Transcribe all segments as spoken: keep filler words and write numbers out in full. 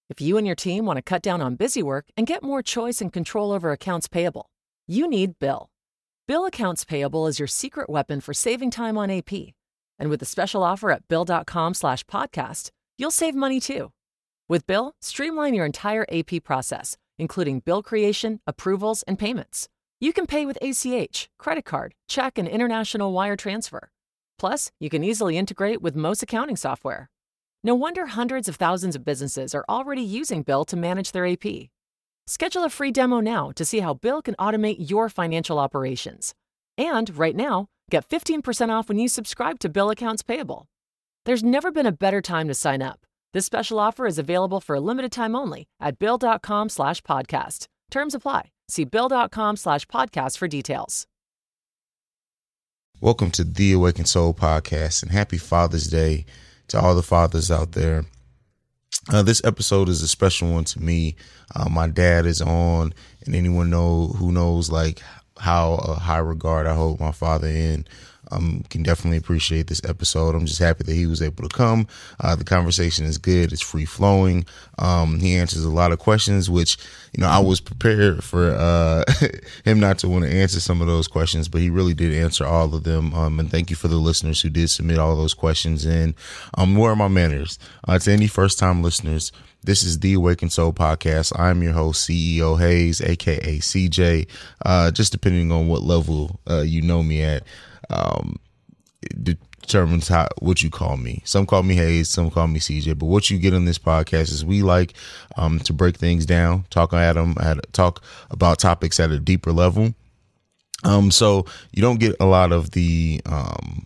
If you and your team want to cut down on busy work and get more choice and control over accounts payable, you need Bill. Bill Accounts Payable is your secret weapon for saving time on A P. And with a special offer at bill.com slash podcast, you'll save money too. With Bill, streamline your entire A P process, including bill creation, approvals, and payments. You can pay with A C H, credit card, check, and international wire transfer. Plus, you can easily integrate with most accounting software. No wonder hundreds of thousands of businesses are already using Bill to manage their A P. Schedule a free demo now to see how Bill can automate your financial operations. And right now, get fifteen percent off when you subscribe to Bill Accounts Payable. There's never been a better time to sign up. This special offer is available for a limited time only at bill.com slash podcast. Terms apply. See bill.com slash podcast for details. Welcome to the Awakened Soul Podcast, and happy Father's Day to all the fathers out there. Uh, this episode is a special one to me. Uh, my dad is on, and anyone know who knows like how uh, high regard I hold my father in um, can definitely appreciate this episode. I'm just happy that he was able to come. Uh, the conversation is good. It's free flowing. Um, he answers a lot of questions, which, you know, I was prepared for uh, him not to want to answer some of those questions, but he really did answer all of them. Um, and thank you for the listeners who did submit all those questions in. Um, where are my manners? Uh, to any first time listeners, this is the Awakened Soul Podcast. I'm your host, C E O Hayes, aka C J. Uh, just depending on what level uh, you know me at, um, it determines how what you call me. Some call me Hayes, some call me C J. But what you get on this podcast is we like um, to break things down, talk at them, talk about topics at a deeper level. Um, so you don't get a lot of the um,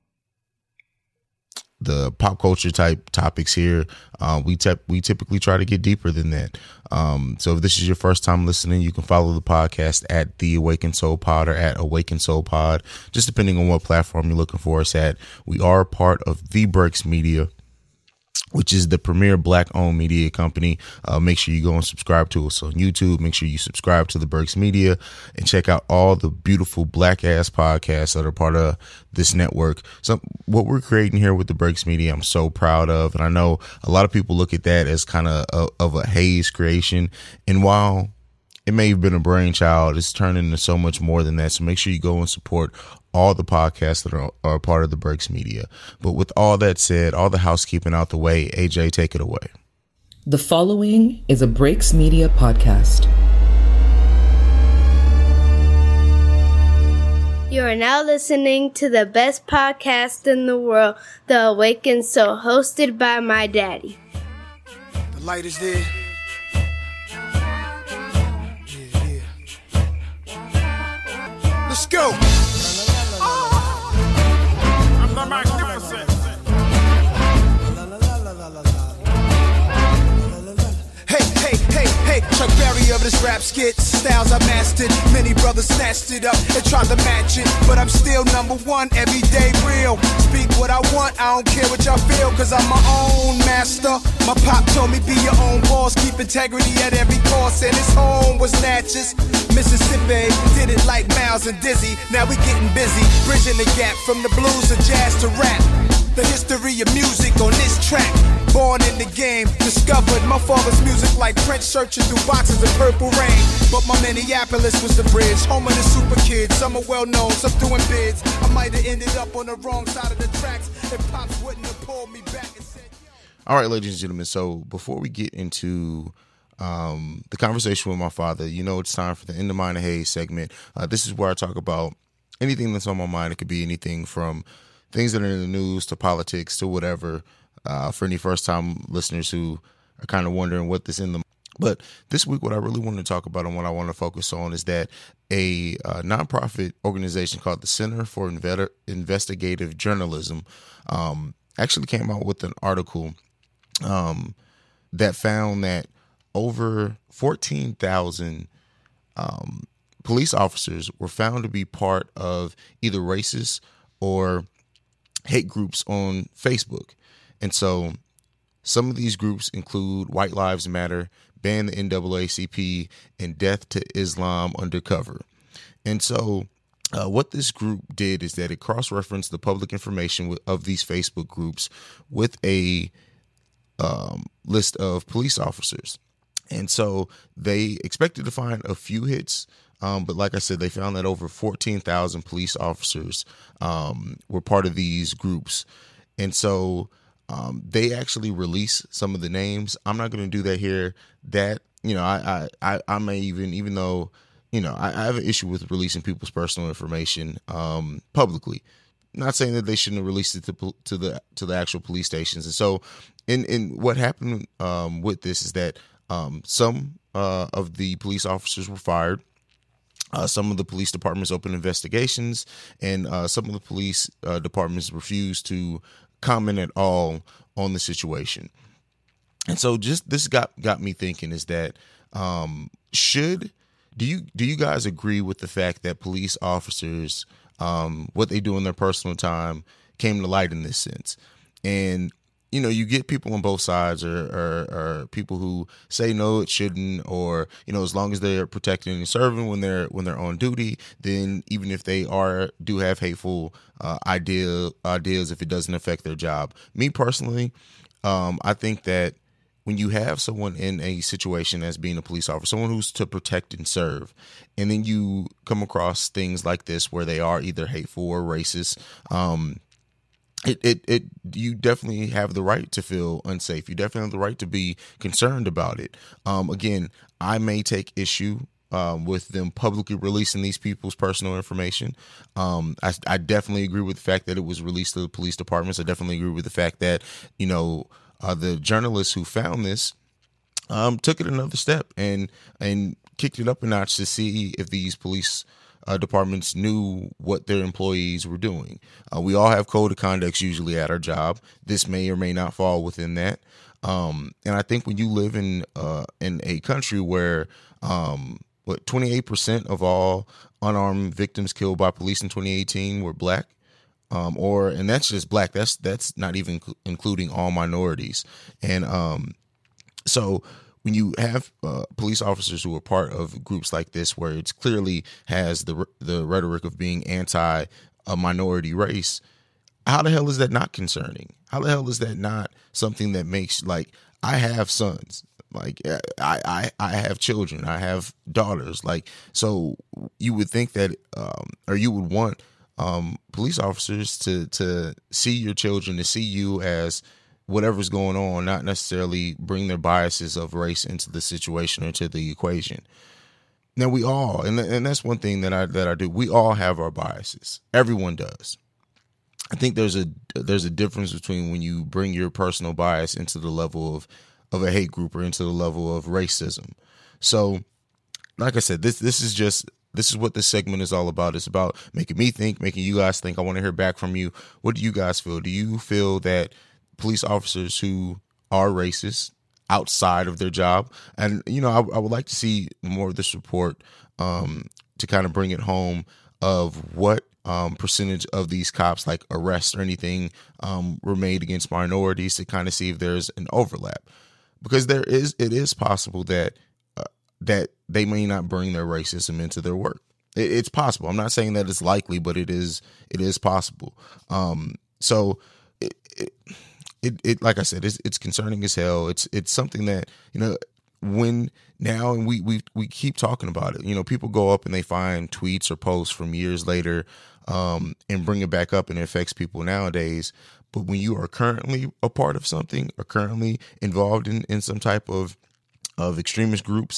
the pop culture type topics here. Uh, we te- we typically try to get deeper than that. Um, so if this is your first time listening, you can follow the podcast at the Awakened Soul Pod or at Awakened Soul Pod, just depending on what platform you're looking for us at. We are a part of The Breaks Media, which is the premier black-owned media company. Uh, make sure you go and subscribe to us on YouTube. Make sure you subscribe to The Breaks Media and check out all the beautiful black-ass podcasts that are part of this network. So what we're creating here with The Breaks Media, I'm so proud of. And I know a lot of people look at that as kind of a, of a Hayes creation. And while it may have been a brainchild, it's turned into so much more than that. So make sure you go and support all the podcasts that are, are part of the Breaks Media. But with all that said, all the housekeeping out the way, A J, take it away. The following is a Breaks Media podcast. You are now listening to the best podcast in the world, The Awakened Soul, hosted by my daddy. The light is there. Yeah, yeah. Let's go. I'm the magnificent. Hey, hey, hey, hey, Chuck Berry of this rap skit. Styles I mastered, many brothers snatched it up and tried to match it. But I'm still number one, everyday real. Speak what I want, I don't care what y'all feel, cause I'm my own master. My pop told me be your own boss, keep integrity at every cost. And his home was Natchez, Mississippi. Did it like Miles and Dizzy, now we getting busy. Bridging the gap from the blues to jazz to rap. The history of music on this track. Born in the game, discovered my father's music like Prince searching through boxes of Purple Rain. But my Minneapolis was the bridge, home of the super kids. Some are well known, some doing bids. I might have ended up on the wrong side of the tracks if Pops wouldn't have pulled me back and said, all right, ladies and gentlemen. So before we get into um, the conversation with my father, you know, it's time for the In the Mind of Hayes segment. Uh, this is where I talk about anything that's on my mind. It could be anything from things that are in the news to politics to whatever. Uh, for any first-time listeners who are kind of wondering what this in the but this week, what I really want to talk about and what I want to focus on is that a uh, nonprofit organization called the Center for Inve- Investigative Journalism um, actually came out with an article um, that found that over fourteen thousand um, police officers were found to be part of either racist or hate groups on Facebook. And so some of these groups include White Lives Matter, Ban the N double A C P, and Death to Islam Undercover. And so uh, what this group did is that it cross-referenced the public information of these Facebook groups with a um, list of police officers. And so they expected to find a few hits. Um, but like I said, they found that over fourteen thousand police officers um, were part of these groups. And so um, they actually release some of the names. I'm not going to do that here. That, you know, I, I, I may even, even though, you know, I, I have an issue with releasing people's personal information um, publicly. Not saying that they shouldn't have released it to, to the to the actual police stations. And so in, in what happened um, with this is that um, some uh, of the police officers were fired. Uh, some of the police departments opened investigations, and uh, some of the police uh, departments refused to comment at all on the situation. And so just this got got me thinking is that um, should do you do you guys agree with the fact that police officers, um, what they do in their personal time came to light in this sense? And you know, you get people on both sides, or, or, or people who say no, it shouldn't, or you know, as long as they're protecting and serving when they're when they're on duty, then even if they are do have hateful uh, idea ideas, if it doesn't affect their job. Me personally, um, I think that when you have someone in a situation as being a police officer, someone who's to protect and serve, and then you come across things like this where they are either hateful or racist. Um, It, it, it, you definitely have the right to feel unsafe. You definitely have the right to be concerned about it. Um, again, I may take issue um, with them publicly releasing these people's personal information. Um, I, I definitely agree with the fact that it was released to the police departments. I definitely agree with the fact that, you know, uh, the journalists who found this um, took it another step and, and kicked it up a notch to see if these police Uh, departments knew what their employees were doing. Uh, we all have code of conduct usually at our job. This may or may not fall within that. Um, and I think when you live in uh, in a country where um, what twenty-eight percent of all unarmed victims killed by police in twenty eighteen were black, um, or and that's just black. That's that's not even cl- including all minorities. And um, so. When you have uh, police officers who are part of groups like this, where it's clearly has the the rhetoric of being anti a minority race, how the hell is that not concerning? How the hell is that not something that makes, like, I have sons, like I I, I have children, I have daughters, like, so you would think that, um, or you would want um, police officers to to see your children, to see you as whatever's going on, not necessarily bring their biases of race into the situation or to the equation. Now we all, and and that's one thing that I that I do. We all have our biases. Everyone does. I think there's a there's a difference between when you bring your personal bias into the level of of a hate group or into the level of racism. So, like I said, this this is just this is what this segment is all about. It's about making me think, making you guys think. I want to hear back from you. What do you guys feel? Do you feel that police officers who are racist outside of their job? And, you know, I, I would like to see more of this report um, to kind of bring it home of what um, percentage of these cops, like arrests or anything, um, were made against minorities, to kind of see if there's an overlap. Because there is, it is possible that uh, that they may not bring their racism into their work. It, it's possible. I'm not saying that it's likely, but it is it is possible. Um, so it, it It, it like I said, it's, it's concerning as hell. It's it's something that, you know, when now, and we, we we keep talking about it. You know, people go up and they find tweets or posts from years later um, and bring it back up, and it affects people nowadays. But when you are currently a part of something or currently involved in, in some type of of extremist groups,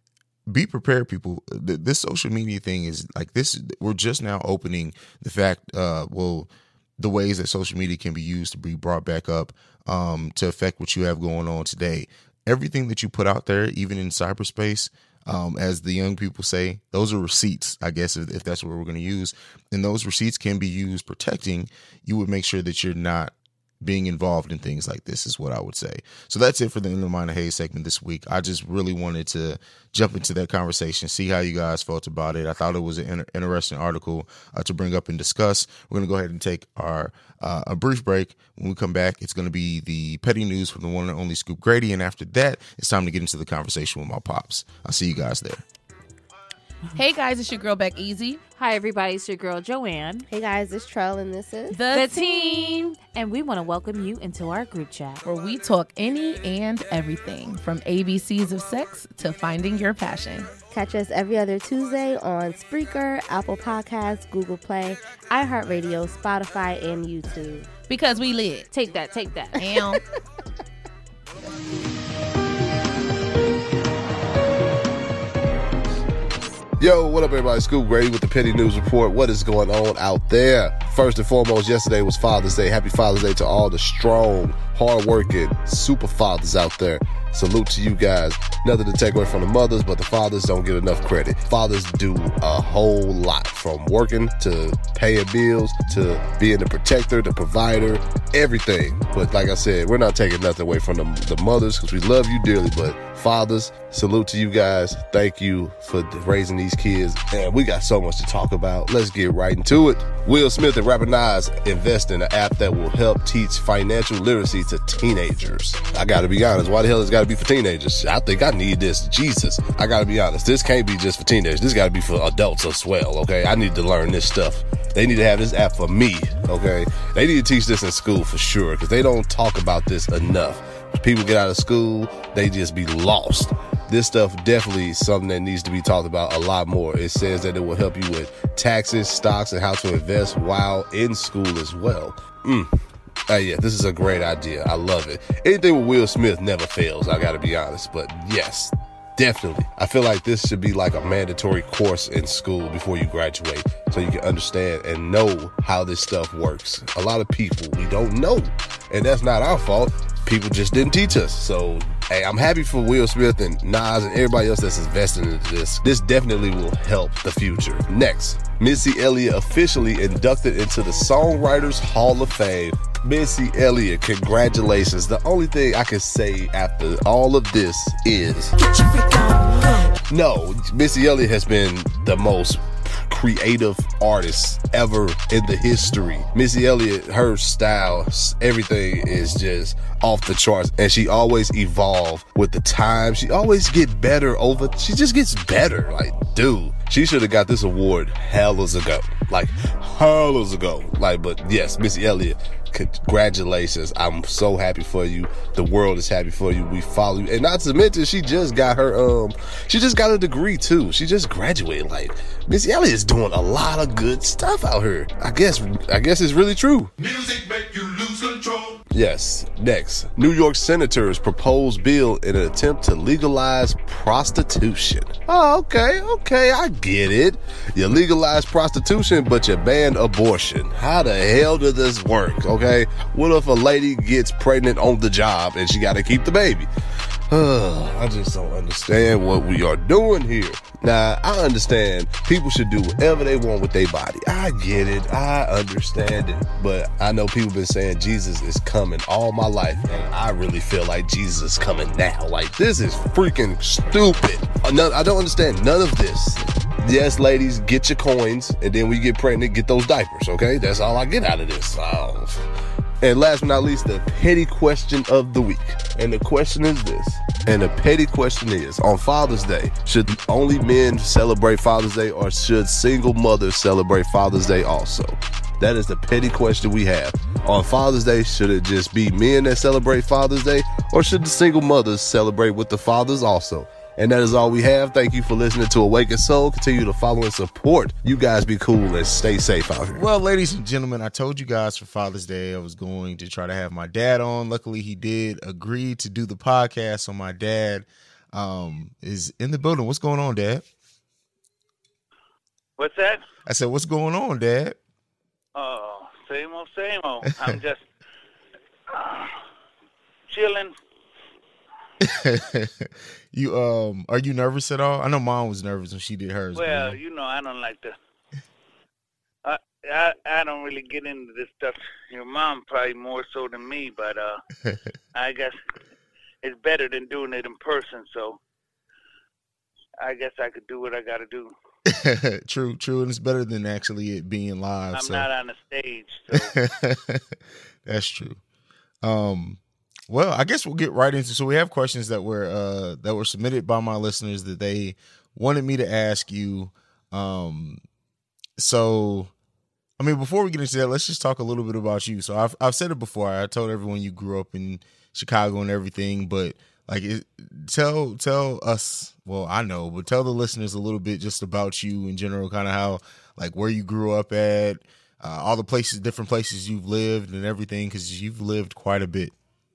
be prepared, people. This social media thing is like this. We're just now opening the fact, uh, well, the ways that social media can be used to be brought back up um, to affect what you have going on today. Everything that you put out there, even in cyberspace, um, as the young people say, those are receipts, I guess, if, if that's what we're going to use. And those receipts can be used protecting. You would make sure that you're not being involved in things like this, is what I would say. So that's it for the In the Mind of Hate segment this week. I just really wanted to jump into that conversation, see how you guys felt about it. I thought it was an inter- interesting article uh, to bring up and discuss. We're going to go ahead and take our uh, a brief break. When we come back, it's going to be the petty news from the one and only Scoop Grady. And after that, it's time to get into the conversation with my pops. I'll see you guys there. Hey guys, it's your girl Beck Easy. Hi everybody, it's your girl Joanne. Hey guys, it's Trell and this is The, the Team. And we want to welcome you into our group chat where we talk any and everything from A B Cs of sex to finding your passion. Catch us every other Tuesday on Spreaker, Apple Podcasts, Google Play, iHeartRadio, Spotify, and YouTube. Because we lit. Take that, take that. And Yo, what up, everybody? Scoop Grady with the Petty News Report. What is going on out there? First and foremost, yesterday was Father's Day. Happy Father's Day to all the strong, hard-working, super fathers out there. Salute to you guys. Nothing to take away from the mothers, but the fathers don't get enough credit. Fathers do a whole lot, from working to paying bills to being the protector, the provider, everything. But like I said, we're not taking nothing away from the, the mothers because we love you dearly. But fathers, salute to you guys. Thank you for raising these kids. And we got so much to talk about. Let's get right into it. Will Smith and Rapper Nas invest in an app that will help teach financial literacy to teenagers. I gotta be honest, why the hell is it gotta be for teenagers? I think I need this. Jesus. I gotta be honest. This can't be just for teenagers. This gotta be for adults as well, okay? I need to learn this stuff. They need to have this app for me, okay? They need to teach this in school for sure, because they don't talk about this enough. People get out of school, they just be lost. This stuff definitely is something that needs to be talked about a lot more. It says that it will help you with taxes, stocks, and how to invest while in school as well. Mm. Uh, yeah, this is a great idea. I love it. Anything with Will Smith never fails, I gotta be honest. But yes, definitely. I feel like this should be like a mandatory course in school before you graduate, so you can understand and know how this stuff works. A lot of people, we don't know, and that's not our fault. People just didn't teach us. So, hey, I'm happy for Will Smith and Nas and everybody else that's investing into this. This definitely will help the future. Next, Missy Elliott officially inducted into the Songwriters Hall of Fame. Missy Elliott, congratulations. The only thing I can say after all of this is, no, Missy Elliott has been the most creative artist ever in the history. Missy Elliott, her style, everything is just off the charts, and she always evolve with the time. She always get better over, she just gets better. Like, dude, she should have got this award hellas ago. Like, hellas ago. Like, but yes, Missy Elliott, congratulations. I'm so happy for you. The world is happy for you. We follow you. And not to mention, she just got her, um, she just got a degree too. She just graduated. Like, Missy Elliott is doing a lot of good stuff out here. I guess, I guess it's really true. Music make you lose control. Yes. Next, New York senators propose bill in an attempt to legalize prostitution. Oh, okay, okay, I get it. You legalize prostitution, but you ban abortion. How the hell does this work? Okay, what if a lady gets pregnant on the job and she got to keep the baby? I just don't understand what we are doing here. Now, I understand people should do whatever they want with their body. I get it. I understand it. But I know people been saying Jesus is coming all my life, and I really feel like Jesus is coming now. Like, this is freaking stupid. I don't understand none of this. Yes, ladies, get your coins, and then we get pregnant, get those diapers, okay? That's all I get out of this. Oh. And last but not least, the petty question of the week. And the question is this. And the petty question is, on Father's Day, should only men celebrate Father's Day, or should single mothers celebrate Father's Day also? That is the petty question we have. On Father's Day, should it just be men that celebrate Father's Day, or should the single mothers celebrate with the fathers also? And that is all we have. Thank you for listening to Awaken Soul. Continue to follow and support. You guys be cool and stay safe out here. Well, ladies and gentlemen, I told you guys for Father's Day I was going to try to have my dad on. Luckily, he did agree to do the podcast. So my dad um, is in the building. What's going on, Dad? What's that? I said, what's going on, Dad? Oh, same old, same old. I'm just uh, chilling. You um are you nervous at all? I know Mom was nervous when she did hers. Well, you know, I don't like to. I, I I don't really get into this stuff. Your mom probably more so than me, but uh, I guess it's better than doing it in person. So I guess I could do what I got to do. True, true, and it's better than actually it being live. I'm so. not on the stage. So. That's true. Um. Well, I guess we'll get right into. So we have questions that were uh, that were submitted by my listeners that they wanted me to ask you. Um, so, I mean, before we get into that, let's just talk a little bit about you. So I've I've said it before. I told everyone you grew up in Chicago and everything, but like, it, tell tell us. Well, I know, but tell the listeners a little bit just about you in general, kind of how, like, where you grew up at, uh, all the places, different places you've lived and everything, because you've lived quite a bit.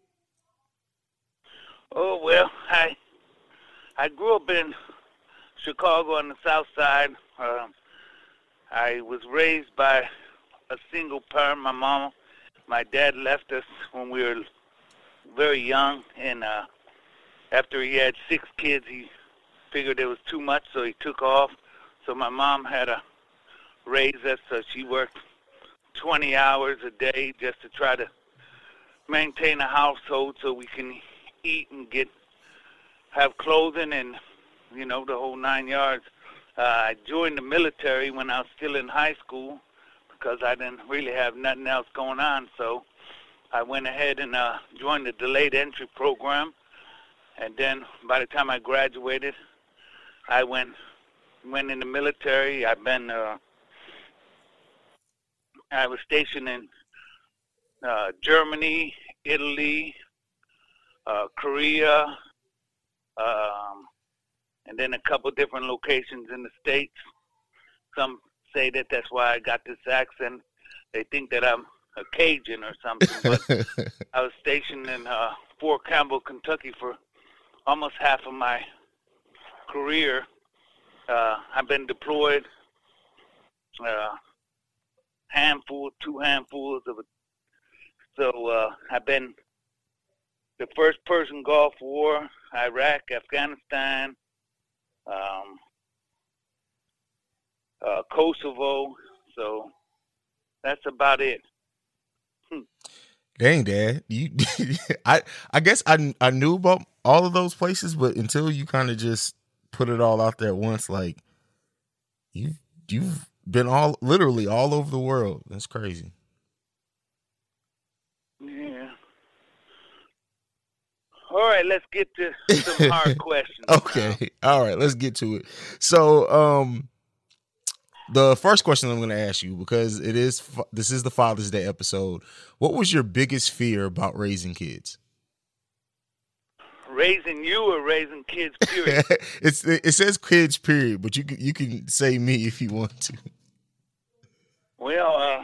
Oh well, I I grew up in Chicago on the South Side. Uh, I was raised by a single parent, my mama. My dad left us when we were very young, and uh, after he had six kids, he figured it was too much, so he took off. So my mom had to raise us, so she worked twenty hours a day just to try to maintain a household so we can eat and get have clothing and, you know, the whole nine yards. Uh, I joined the military when I was still in high school because I didn't really have nothing else going on. So I went ahead and uh, joined the delayed entry program. And then by the time I graduated, I went went in the military. I've been, uh, I was stationed in uh, Germany, Italy, uh, Korea, um, and then a couple different locations in the States. Some say that that's why I got this accent. They think that I'm a Cajun or something. But I was stationed in uh, Fort Campbell, Kentucky for almost half of my career. Uh, I've been deployed uh, handful, two handfuls of it. So uh, I've been the first Persian Gulf War, Iraq, Afghanistan, um, uh, Kosovo. So that's about it. Hmm. Dang, Dad, you, I, I guess I, I knew about all of those places, but until you kind of just put it all out there at once, like you, you've been all literally all over the world. That's crazy. Yeah. All right, let's get to some hard questions. Okay. Now. All right, let's get to it. So, um, the first question I'm going to ask you, because it is this is the Father's Day episode. What was your biggest fear about raising kids? Raising you or raising kids, period? it's it says kids, period, but you can, you can say me if you want to. Well, uh,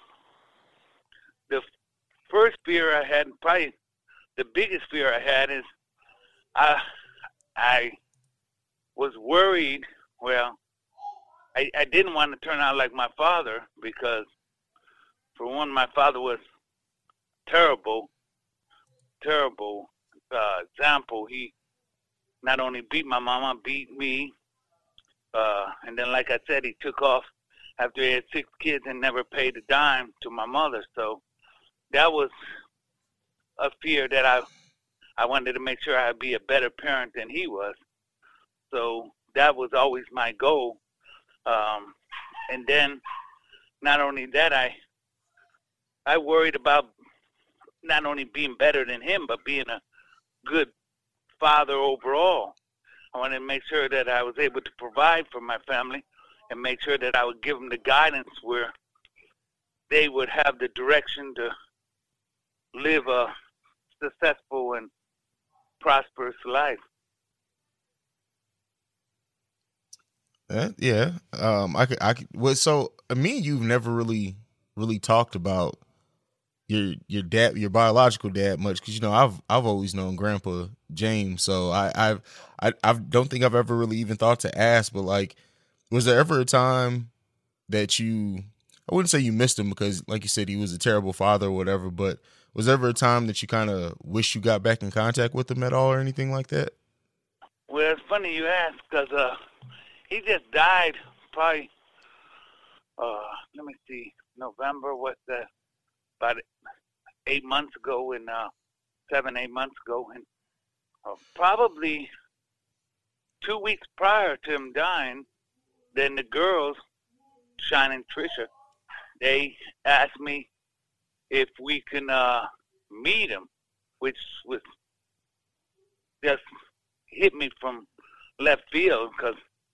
the first fear I had, probably the biggest fear I had, is I I was worried. Well, I, I didn't want to turn out like my father because, for one, my father was terrible, terrible uh, example. He not only beat my mama, beat me, uh, and then, like I said, he took off after he had six kids and never paid a dime to my mother. So that was a fear that I I wanted to make sure I'd be a better parent than he was. So that was always my goal. Um, and then not only that, I I worried about not only being better than him, but being a good father overall. I wanted to make sure that I was able to provide for my family and make sure that I would give them the guidance where they would have the direction to live a successful and prosperous life. Uh, yeah, um, I could, I could. Well, so uh, me and you've never really, really talked about your your dad, your biological dad, much because you know I've I've always known Grandpa James, so I I've I I don't think I've ever really even thought to ask, but like, was there ever a time that you, I wouldn't say you missed him because, like you said, he was a terrible father or whatever, but was there ever a time that you kind of wish you got back in contact with him at all or anything like that? Well, it's funny you ask because uh. he just died probably, uh, let me see, November, what's that, about eight months ago, and uh, seven, eight months ago. And uh, probably two weeks prior to him dying, then the girls, Shine and Trisha, they asked me if we can uh, meet him, which was just hit me from left field because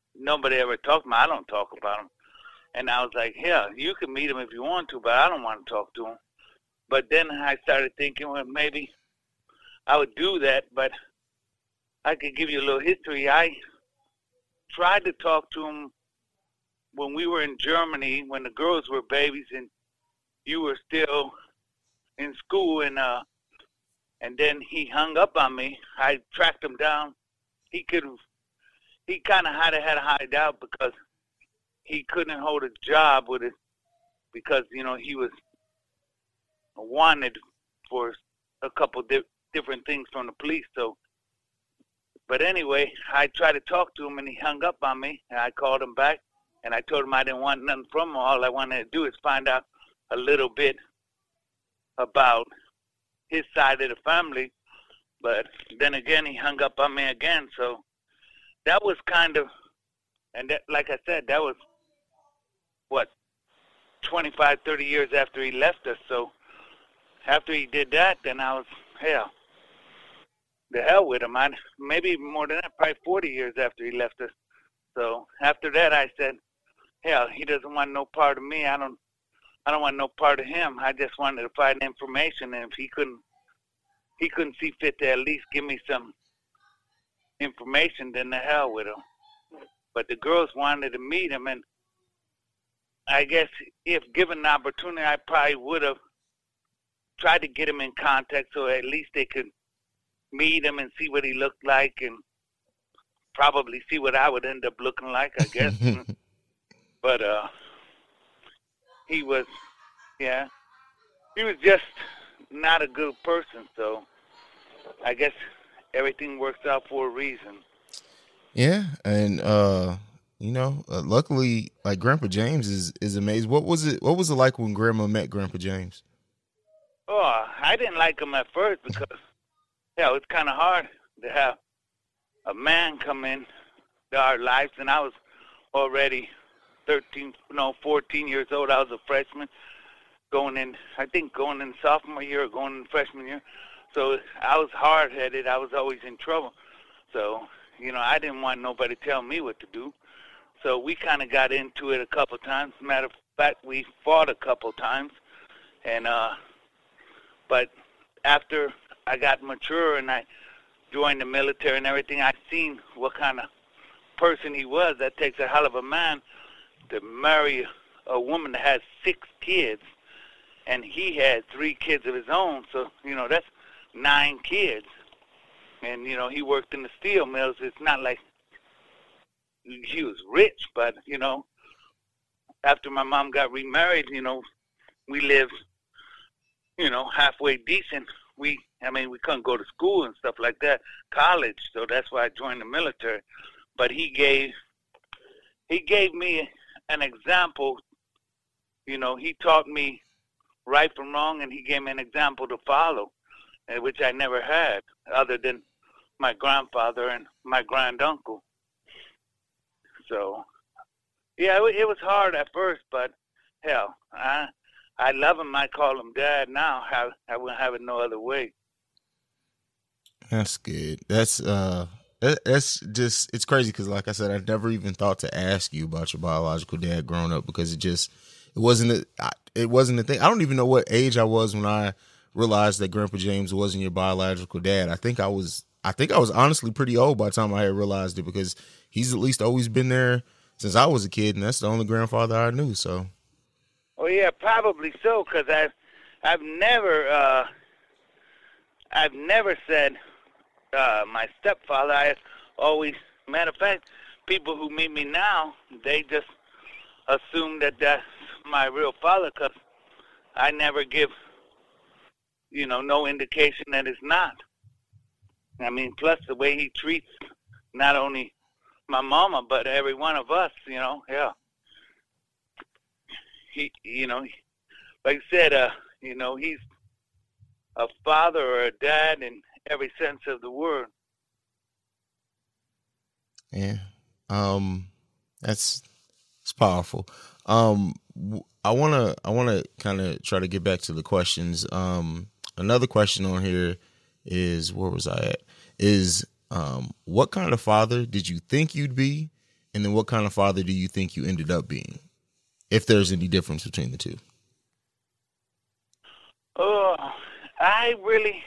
nobody ever talked to him. I don't talk about him. And I was like, yeah, you can meet him if you want to, but I don't want to talk to him. But then I started thinking, well, maybe I would do that, but I could give you a little history. I tried to talk to him when we were in Germany, when the girls were babies and you were still in school, and uh, and then he hung up on me. I tracked him down. He could, he kind of had to had to hide out because he couldn't hold a job with it because, you know, he was wanted for a couple di- different things from the police. So, but anyway, I tried to talk to him and he hung up on me, and I called him back and I told him I didn't want nothing from him. All I wanted to do is find out a little bit about his side of the family. But then again, he hung up on me again. So that was kind of, and that, like I said, that was what, twenty-five, thirty years after he left us. So after he did that, then I was, hell, the hell with him. I, maybe more than that, probably forty years after he left us. So after that, I said, hell, he doesn't want no part of me. I don't, I don't want no part of him. I just wanted to find information, and if he couldn't, he couldn't see fit to at least give me some information, then the hell with him. But the girls wanted to meet him, and I guess if given the opportunity, I probably would have tried to get him in contact so at least they could meet him and see what he looked like, and probably see what I would end up looking like, I guess. But uh, he was, yeah, he was just not a good person. So I guess everything works out for a reason. Yeah, and uh, you know, uh, luckily, like Grandpa James is is amazing. What was it? What was it like when Grandma met Grandpa James? Oh, I didn't like him at first because, yeah, it was kind of hard to have a man come in to our lives, and I was already thirteen, no, fourteen years old. I was a freshman, going in, I think going in sophomore year or going in freshman year. So I was hard-headed. I was always in trouble. So, you know, I didn't want nobody to tell me what to do. So we kind of got into it a couple times. Matter of fact, we fought a couple times. And, uh, but after I got mature and I joined the military and everything, I seen what kind of person he was. That takes a hell of a man to marry a woman that has six kids, and he had three kids of his own. So, you know, that's nine kids. And, you know, he worked in the steel mills. It's not like he was rich, but, you know, after my mom got remarried, you know, we lived, you know, halfway decent. We, I mean, we couldn't go to school and stuff like that, college, so that's why I joined the military. But he gave, he gave me an example. You know, he taught me right from wrong, and he gave me an example to follow, which I never had, other than my grandfather and my granduncle. So, yeah, it, it was hard at first, but hell, I I love him. I call him Dad now. I, I wouldn't have it no other way. That's good. That's uh, that, that's just, it's crazy because, like I said, I never even thought to ask you about your biological dad growing up because it just, it wasn't a, it wasn't a thing. I don't even know what age I was when I realized that Grandpa James wasn't your biological dad. I think I was, I think I was honestly pretty old by the time I had realized it because he's at least always been there since I was a kid, and that's the only grandfather I knew. So. Oh yeah, probably so, because I've I've never uh, I've never said uh, my stepfather. I always, matter of fact, people who meet me now, they just assume that that's my real father, because I never give, you know, no indication that it's not. I mean, plus the way he treats not only my mama, but every one of us, you know, yeah. He, you know, like I said, uh, you know, he's a father or a dad in every sense of the word. Yeah. Um, that's, it's powerful. Um, I want to, I want to kind of try to get back to the questions. Um, another question on here is, where was I at? Is, um, what kind of father did you think you'd be? And then what kind of father do you think you ended up being, if there's any difference between the two? Oh, I really,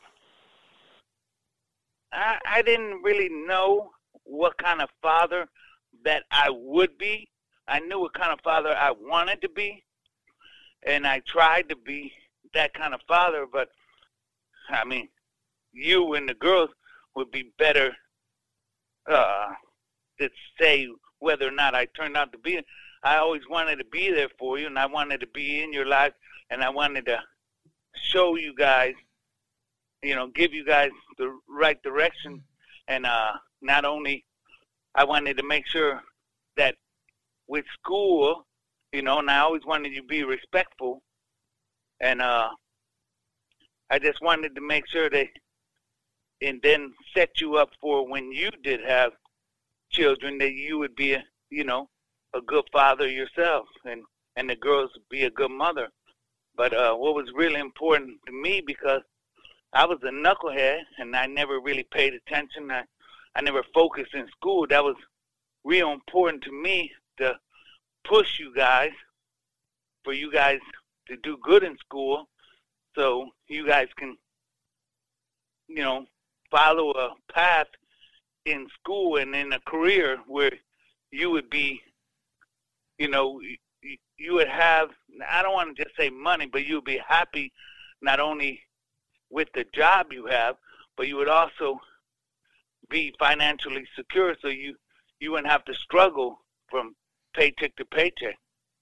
I, I didn't really know what kind of father that I would be. I knew what kind of father I wanted to be, and I tried to be that kind of father, but, I mean, you and the girls would be better uh, to say whether or not I turned out to be. I always wanted to be there for you, and I wanted to be in your life, and I wanted to show you guys, you know, give you guys the right direction, and uh, not only I wanted to make sure that with school, you know, and I always wanted you to be respectful, and uh, I just wanted to make sure that, and then set you up for when you did have children, that you would be, a, you know, a good father yourself, and, and the girls would be a good mother. But uh, what was really important to me, because I was a knucklehead, and I never really paid attention. I, I never focused in school. That was real important to me, to push you guys, for you guys to do good in school, so you guys can, you know, follow a path in school and in a career where you would be, you know, you, you would have, I don't want to just say money, but you would be happy not only with the job you have, but you would also be financially secure, so you, you wouldn't have to struggle from paycheck to paycheck.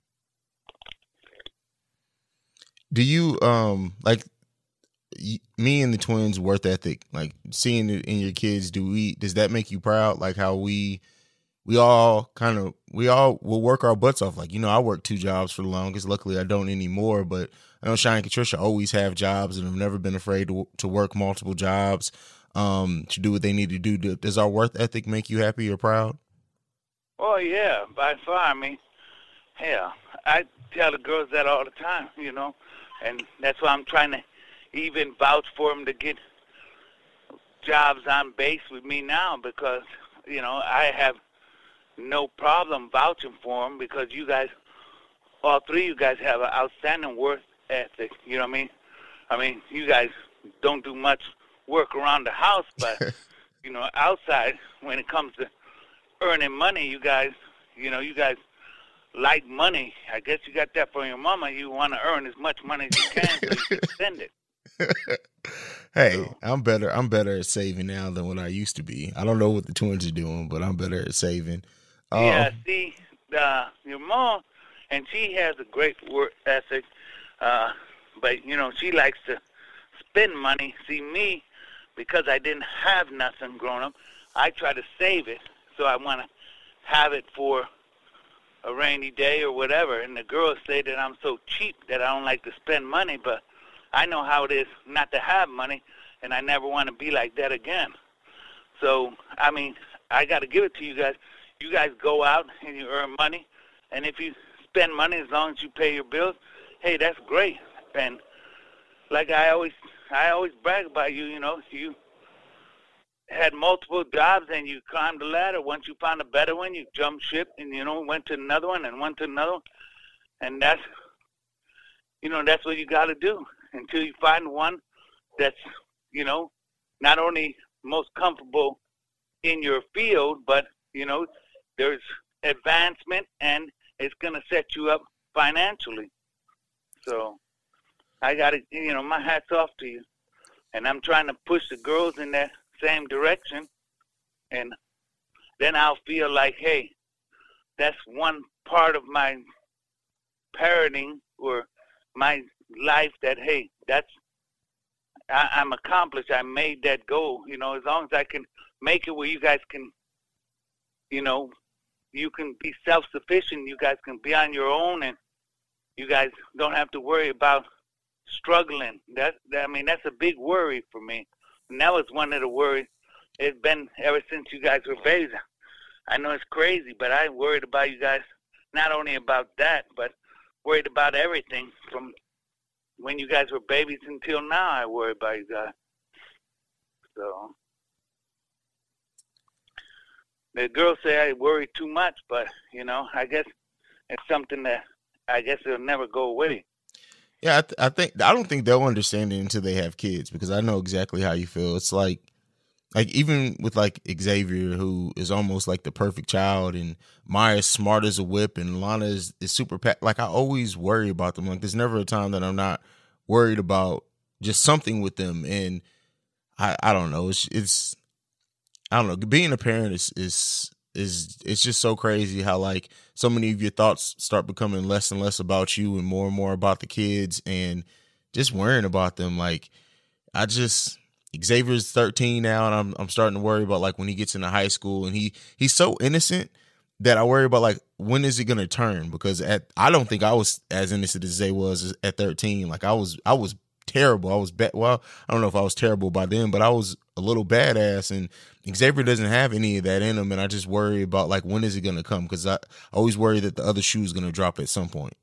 Do you, um, like, y- me and the twins' worth ethic, like seeing it in your kids, do we, does that make you proud? Like how we, we all kind of, we all will work our butts off. Like, you know, I worked two jobs for the longest. Luckily I don't anymore, but I know Shine and Katricia always have jobs and have never been afraid to, to work multiple jobs, um, to do what they need to do. Does our worth ethic make you happy or proud? Oh, yeah, by far. I mean, hell, I tell the girls that all the time, you know, and that's why I'm trying to even vouch for them to get jobs on base with me now, because, you know, I have no problem vouching for them, because you guys, all three of you guys have an outstanding work ethic, you know what I mean? I mean, you guys don't do much work around the house, but, you know, outside, when it comes to earning money, you guys, you know, you guys like money. I guess you got that from your mama. You want to earn as much money as you can so you can spend it. Hey, so, I'm better. I'm better at saving now than what I used to be. I don't know what the twins are doing, but I'm better at saving. Um, yeah, see, uh, your mom, and she has a great work ethic, uh, but, you know, she likes to spend money. See, me, because I didn't have nothing growing up, I try to save it. So I want to have it for a rainy day or whatever. And the girls say that I'm so cheap that I don't like to spend money, but I know how it is not to have money, and I never want to be like that again. So, I mean, I got to give it to you guys. You guys go out and you earn money, and if you spend money as long as you pay your bills, hey, that's great. And like I always, I always brag about you, you know, you had multiple jobs and you climbed the ladder. Once you found a better one, you jumped ship and, you know, went to another one and went to another one. And that's, you know, that's what you got to do until you find one that's, you know, not only most comfortable in your field, but, you know, there's advancement and it's going to set you up financially. So I got to, you know, my hat's off to you. And I'm trying to push the girls in that same direction, and then I'll feel like, hey, that's one part of my parenting or my life that, hey, that's, I, I'm accomplished. I made that goal. You know, as long as I can make it where you guys can, you know, you can be self-sufficient, you guys can be on your own, and you guys don't have to worry about struggling. That, that I mean, that's a big worry for me. And that was one of the worries. It's been ever since you guys were babies. I know it's crazy, but I worried about you guys, not only about that, but worried about everything from when you guys were babies until now. I worry about you guys. So, the girls say I worry too much, but, you know, I guess it's something that I guess it'll never go away. Yeah, I, th- I think I don't think they'll understand it until they have kids, because I know exactly how you feel. It's like, like even with like Xavier, who is almost like the perfect child, and Maya's smart as a whip, and Lana is, is super pa- like I always worry about them. Like there's never a time that I'm not worried about just something with them, and I I don't know. It's it's I don't know. Being a parent is is is it's just so crazy how like so many of your thoughts start becoming less and less about you and more and more about the kids and just worrying about them. Like I just Xavier's thirteen now, and I'm I'm starting to worry about like when he gets into high school, and he he's so innocent that I worry about like when is he gonna turn, because at I don't think I was as innocent as Zay was at thirteen. Like I was I was terrible. I was bad. Well, I don't know if I was terrible by then, but I was a little badass, and Xavier doesn't have any of that in him, and I just worry about like when is it gonna come, because I always worry that the other shoe is gonna drop at some point.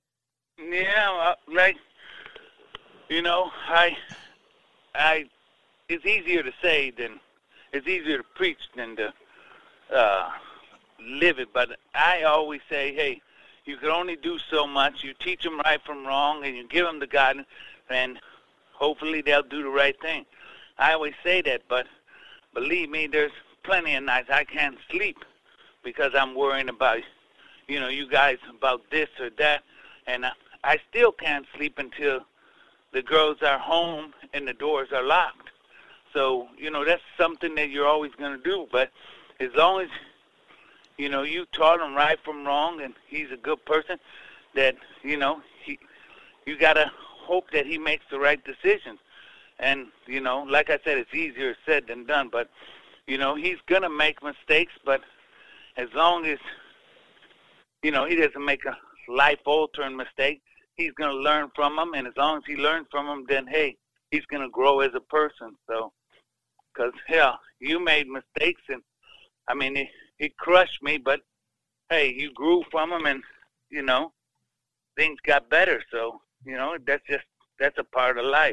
Yeah, like you know, I I. It's easier to say than it's easier to preach than to uh, live it. But I always say, hey, you can only do so much. You teach them right from wrong, and you give them the guidance, and hopefully they'll do the right thing. I always say that, but believe me, there's plenty of nights I can't sleep because I'm worrying about, you know, you guys about this or that, and I, I still can't sleep until the girls are home and the doors are locked. So, you know, that's something that you're always going to do. But as long as, you know, you taught him right from wrong and he's a good person, that, you know, he, you got to hope that he makes the right decisions. And, you know, like I said, it's easier said than done. But, you know, he's going to make mistakes. But as long as, you know, he doesn't make a life-altering mistake, he's going to learn from them. And as long as he learns from them, then, hey, he's going to grow as a person. So, because, hell, you made mistakes, and, I mean, it, it crushed me, but, hey, you grew from them, and, you know, things got better. So, you know, that's just, that's a part of life.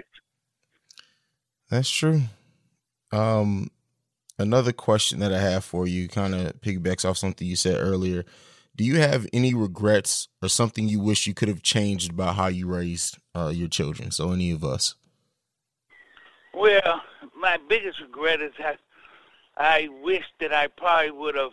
That's true. Um, another question that I have for you kind of piggybacks off something you said earlier. Do you have any regrets or something you wish you could have changed about how you raised uh, your children? So any of us. Well, my biggest regret is that I wish that I probably would have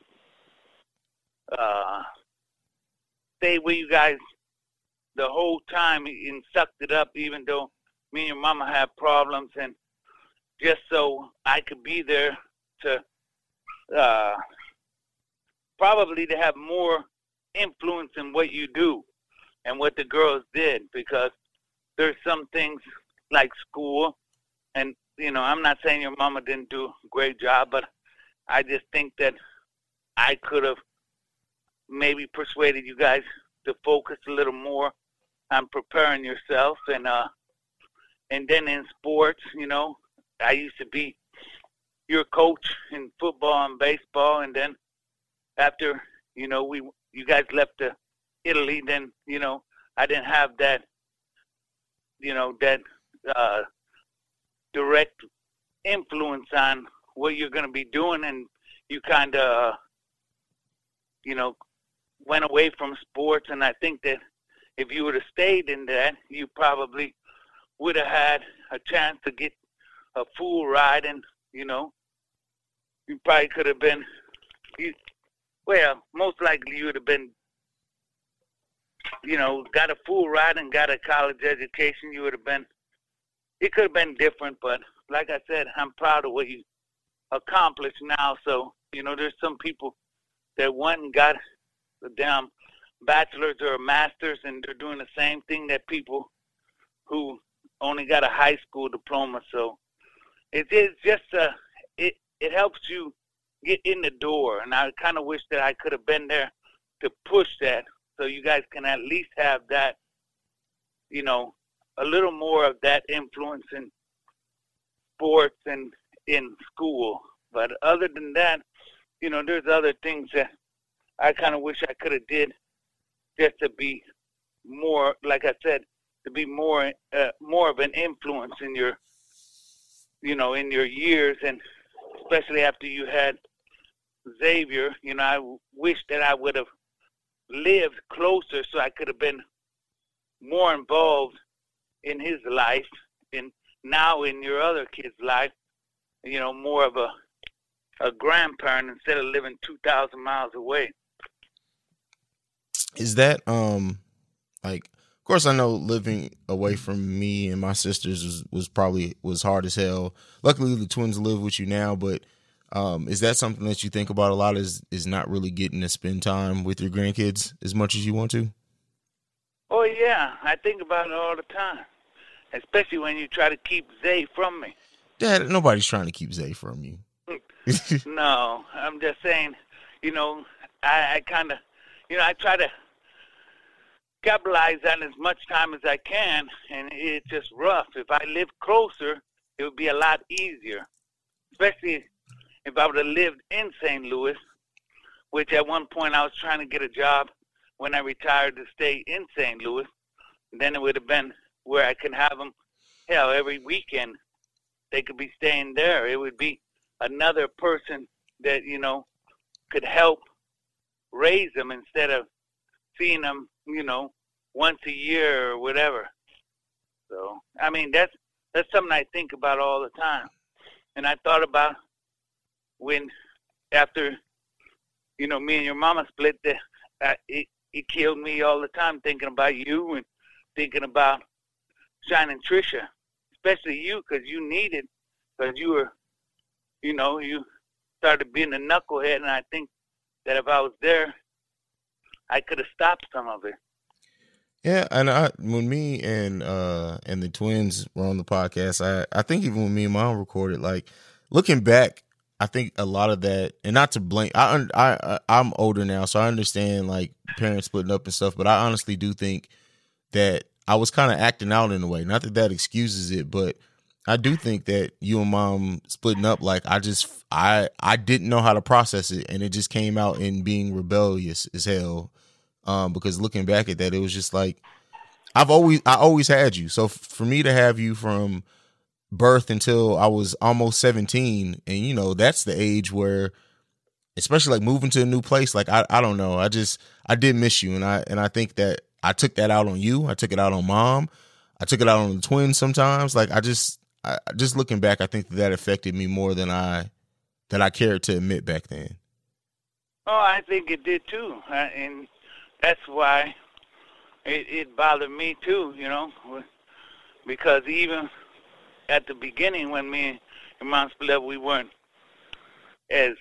uh, stayed with you guys the whole time and sucked it up, even though me and your mama had problems, and just so I could be there to uh, probably to have more influence in what you do and what the girls did, because there's some things like school. And, you know, I'm not saying your mama didn't do a great job, but I just think that I could have maybe persuaded you guys to focus a little more on preparing yourself. And uh, and then in sports, you know, I used to be your coach in football and baseball. And then after, you know, we you guys left to Italy, then, you know, I didn't have that, you know, that uh, – direct influence on what you're going to be doing, and you kind of, you know, went away from sports. And I think that if you would have stayed in that, you probably would have had a chance to get a full ride, and, you know, you probably could have been, you, well, most likely you would have been, you know, got a full ride and got a college education. You would have been, it could have been different, but like I said, I'm proud of what you accomplished now. So, you know, there's some people that went and got a damn bachelor's or a master's, and they're doing the same thing that people who only got a high school diploma. So it is just, uh, it, it helps you get in the door. And I kind of wish that I could have been there to push that, so you guys can at least have that, you know, a little more of that influence in sports and in school. But other than that, you know, there's other things that I kind of wish I could have did just to be more, like I said, to be more, uh, more of an influence in your, you know, in your years, and especially after you had Xavier, you know, I w- wish that I would have lived closer so I could have been more involved in his life, and now in your other kid's life, you know, more of a a grandparent instead of living two thousand miles away. Is that, um, like, of course I know living away from me and my sisters was, was probably, was hard as hell. Luckily the twins live with you now, but um, is that something that you think about a lot, is, is not really getting to spend time with your grandkids as much as you want to? Oh, yeah, I think about it all the time, especially when you try to keep Zay from me. Dad, nobody's trying to keep Zay from you. No, I'm just saying, you know, I, I kind of, you know, I try to capitalize on as much time as I can, and it's just rough. If I lived closer, it would be a lot easier, especially if I would have lived in Saint Louis, which at one point I was trying to get a job when I retired to stay in Saint Louis. Then it would have been where I could have them, hell, every weekend they could be staying there. It would be another person that, you know, could help raise them instead of seeing them, you know, once a year or whatever. So, I mean, that's that's something I think about all the time. And I thought about when, after, you know, me and your mama split, the, uh, it, it killed me all the time thinking about you and thinking about Shine and Trisha, especially you, because you needed, because you were, you know, you started being a knucklehead, and I think that if I was there, I could have stopped some of it. Yeah, and I, when me and uh and the twins were on the podcast, I I think even when me and mom recorded, like, looking back, I think a lot of that, and not to blame, I I I'm older now, so I understand like parents splitting up and stuff, but I honestly do think that I was kind of acting out in a way. Not that that excuses it, but I do think that you and mom splitting up, like, I just, I, I didn't know how to process it, and it just came out in being rebellious as hell. Um, because looking back at that, it was just like, I've always, I always had you. So f- for me to have you from birth until I was almost seventeen, and you know, that's the age where, especially like moving to a new place, like, I, I don't know, I just, I did miss you, and I, and I think that I took that out on you. I took it out on mom. I took it out on the twins sometimes. Like, I just, I, just looking back, I think that, that affected me more than I that I cared to admit back then. Oh, I think it did too, uh, and that's why it, it bothered me too. You know, because even at the beginning when me and your mom split up, we weren't as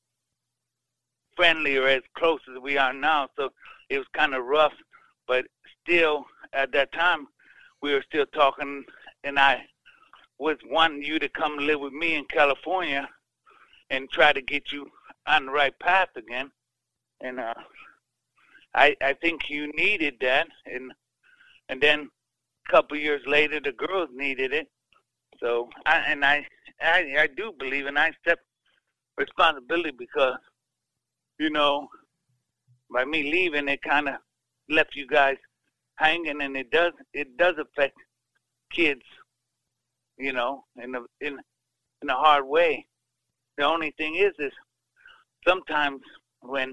friendly or as close as we are now. So it was kind of rough, but still at that time we were still talking, and I was wanting you to come live with me in California and try to get you on the right path again. And uh, I I think you needed that. And and then a couple years later, the girls needed it. So, I, and I, I I do believe, and I accept responsibility because, you know, by me leaving, it kind of left you guys hanging, and it does it does affect kids, you know, in a, in in a hard way. The only thing is, is sometimes when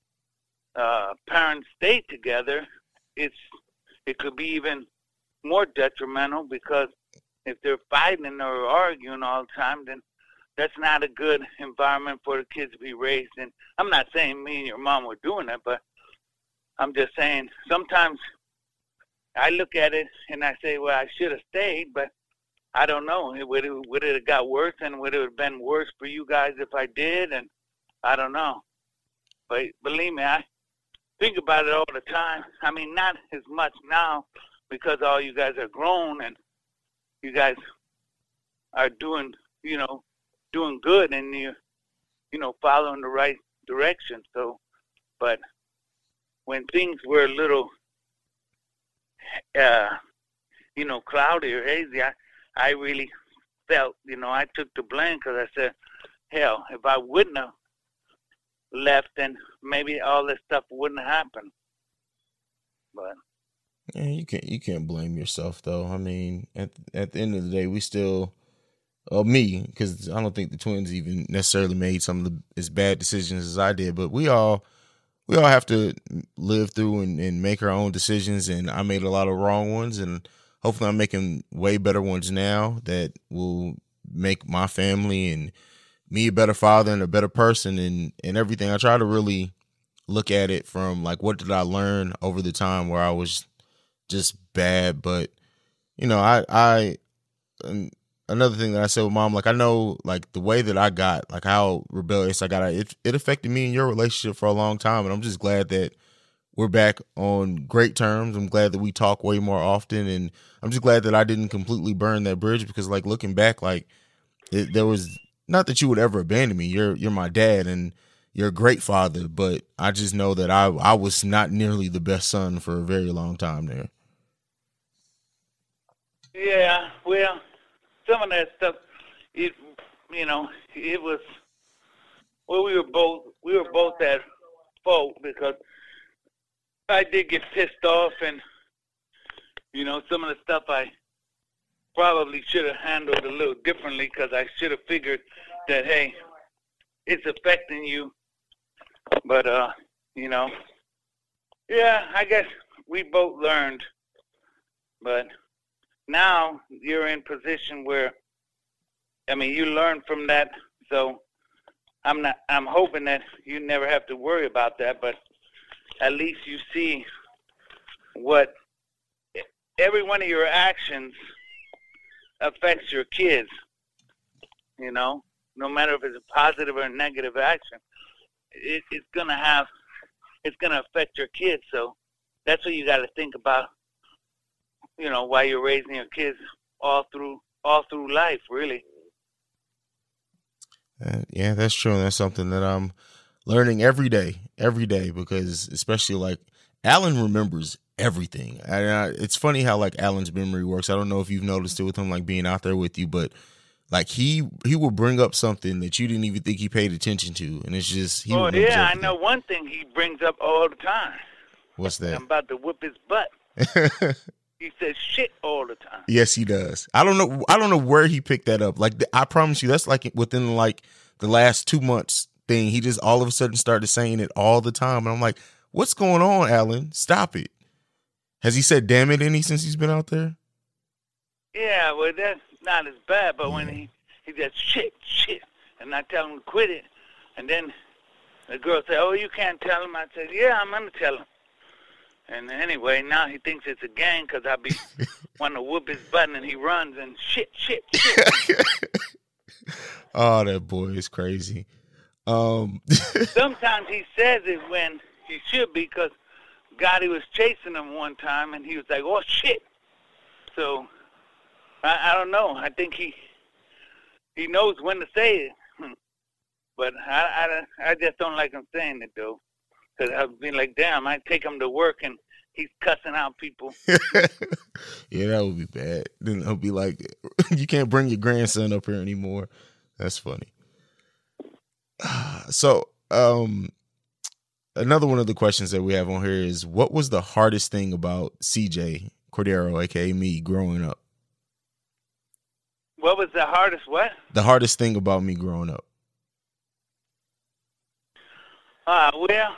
uh, parents stay together, it's it could be even more detrimental, because if they're fighting or arguing all the time, then that's not a good environment for the kids to be raised in. I'm not saying me and your mom were doing that, but I'm just saying sometimes I look at it and I say, well, I should have stayed, but I don't know. It would, it would it have got worse, and would it have been worse for you guys if I did? And I don't know. But believe me, I think about it all the time. I mean, not as much now because all you guys are grown and you guys are doing, you know, doing good, and you, you know, following the right direction. So, but when things were a little, uh, you know, cloudy or hazy, I, I really felt, you know, I took the blame, because I said, hell, if I wouldn't have left, then maybe all this stuff wouldn't have happened. But yeah, you can't you can't blame yourself though. I mean, at at the end of the day, we still uh, me, because I don't think the twins even necessarily made some of the as bad decisions as I did, but we all we all have to live through and, and make our own decisions, and I made a lot of wrong ones, and hopefully I'm making way better ones now that will make my family and me a better father and a better person and, and everything. I try to really look at it from like, what did I learn over the time where I was just bad? But, you know, I, I, and another thing that I said with Mom, like, I know like the way that I got, like how rebellious I got, it, it affected me and your relationship for a long time. And I'm just glad that we're back on great terms. I'm glad that we talk way more often. And I'm just glad that I didn't completely burn that bridge, because like looking back, like it, there was, not that you would ever abandon me. You're you're my dad and you're a great father, but I just know that I I was not nearly the best son for a very long time there. Yeah, well, some of that stuff, it you know, it was well, we were both we were both at fault, because I did get pissed off, and you know, some of the stuff I probably should have handled a little differently, because I should have figured that, hey, it's affecting you. But, uh, you know, yeah, I guess we both learned. But now you're in position where, I mean, you learn from that. So I'm not, I'm hoping that you never have to worry about that, but at least you see what every one of your actions affects your kids, you know, no matter if it's a positive or a negative action, it, it's going to have, it's going to affect your kids. So that's what you got to think about, you know, while you're raising your kids all through, all through life, really. Uh, yeah, that's true. And that's something that I'm learning every day, every day, because especially like Alan remembers everything. And I, it's funny how like Alan's memory works. I don't know if you've noticed it with him, like being out there with you, but like he he will bring up something that you didn't even think he paid attention to, and it's just he. Oh yeah, everything. I know one thing he brings up all the time. What's that? I'm about to whip his butt. He says shit all the time. Yes, he does. I don't know. I don't know where he picked that up. Like I promise you, that's like within like the last two months thing. He just all of a sudden started saying it all the time, and I'm like, "What's going on, Alan? Stop it." Has he said "damn it" any since he's been out there? Yeah, well, that's not as bad, but yeah. when he, he says shit, shit, and I tell him to quit it, and then the girl said, oh, you can't tell him. I said, yeah, I'm going to tell him. And anyway, now he thinks it's a gang because I be want to whoop his butt, and he runs and shit, shit, shit. Oh, that boy is crazy. Um. Sometimes he says it when he should be, because Gotti was chasing him one time, and he was like, oh, shit. So, I, I don't know. I think he he knows when to say it. But I, I, I just don't like him saying it, though. Because I've been like, damn, I take him to work, and he's cussing out people. Yeah, that would be bad. Then he'll be like, you can't bring your grandson up here anymore. That's funny. So, um... another one of the questions that we have on here is, what was the hardest thing about C J Cordero, a k a me, growing up? What was the hardest what? The hardest thing about me growing up. Uh, well,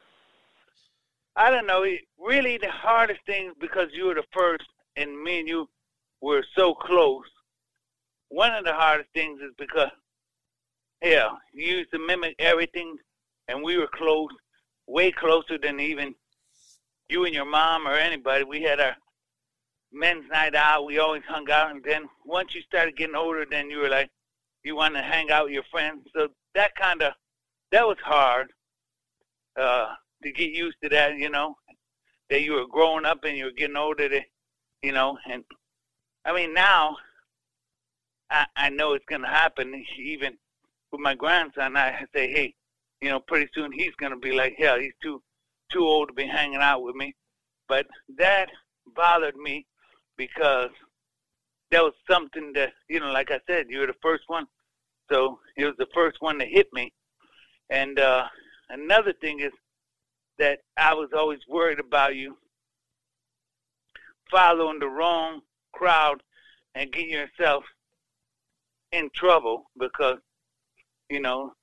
I don't know. Really, the hardest thing, because you were the first and me and you were so close, one of the hardest things is because, yeah, you used to mimic everything, and we were close. Way closer than even you and your mom or anybody. We had our men's night out. We always hung out. And then once you started getting older, then you were like, you wanted to hang out with your friends. So that kind of, that was hard uh, to get used to that, you know, that you were growing up and you were getting older, to, you know. And, I mean, now I, I know it's going to happen. Even with my grandson, I say, hey, you know, pretty soon he's going to be like, hell, he's too too old to be hanging out with me. But that bothered me because that was something that, you know, like I said, you were the first one. So it was the first one to hit me. And uh, another thing is that I was always worried about you following the wrong crowd and getting yourself in trouble because, you know,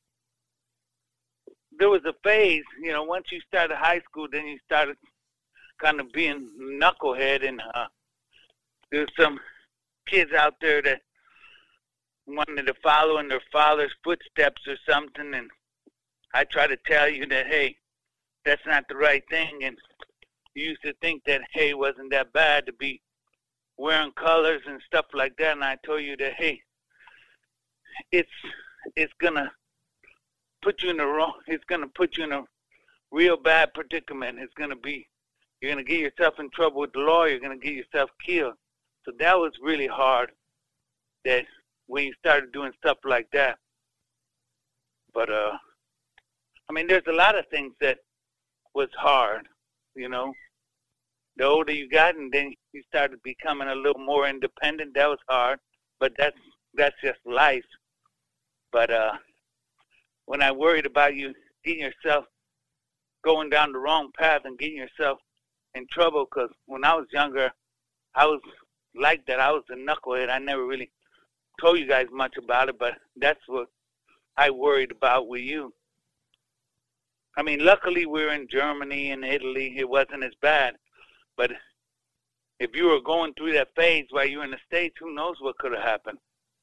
there was a phase, you know, once you started high school, then you started kind of being knucklehead, and uh, there's some kids out there that wanted to follow in their father's footsteps or something, and I try to tell you that, hey, that's not the right thing, and you used to think that, hey, it wasn't that bad to be wearing colors and stuff like that, and I told you that, hey, it's it's gonna put you in the wrong, it's gonna put you in a real bad predicament. It's gonna be, you're gonna get yourself in trouble with the law, you're gonna get yourself killed. So that was really hard, that when you started doing stuff like that. But uh I mean, there's a lot of things that was hard, you know. The older you got, and then you started becoming a little more independent, that was hard. But that's that's just life. But uh, when I worried about you getting yourself going down the wrong path and getting yourself in trouble, because when I was younger, I was like that. I was a knucklehead. I never really told you guys much about it, but that's what I worried about with you. I mean, luckily we were in Germany and Italy. It wasn't as bad. But if you were going through that phase while you were in the States, who knows what could have happened.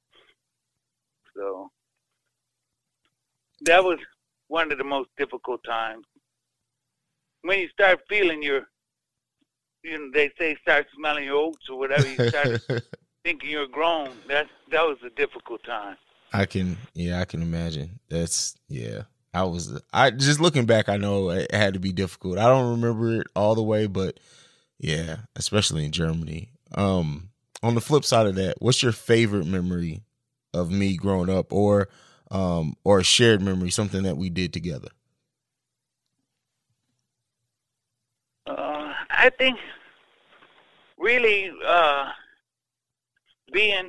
So that was one of the most difficult times. When you start feeling your, you know, they say start smelling your oats or whatever, you start thinking you're grown. That that was a difficult time. I can, yeah, I can imagine. That's, yeah. I was, I just looking back, I know it had to be difficult. I don't remember it all the way, but yeah, especially in Germany. Um, on the flip side of that, what's your favorite memory of me growing up, or um, or a shared memory, something that we did together? Uh, I think really uh, being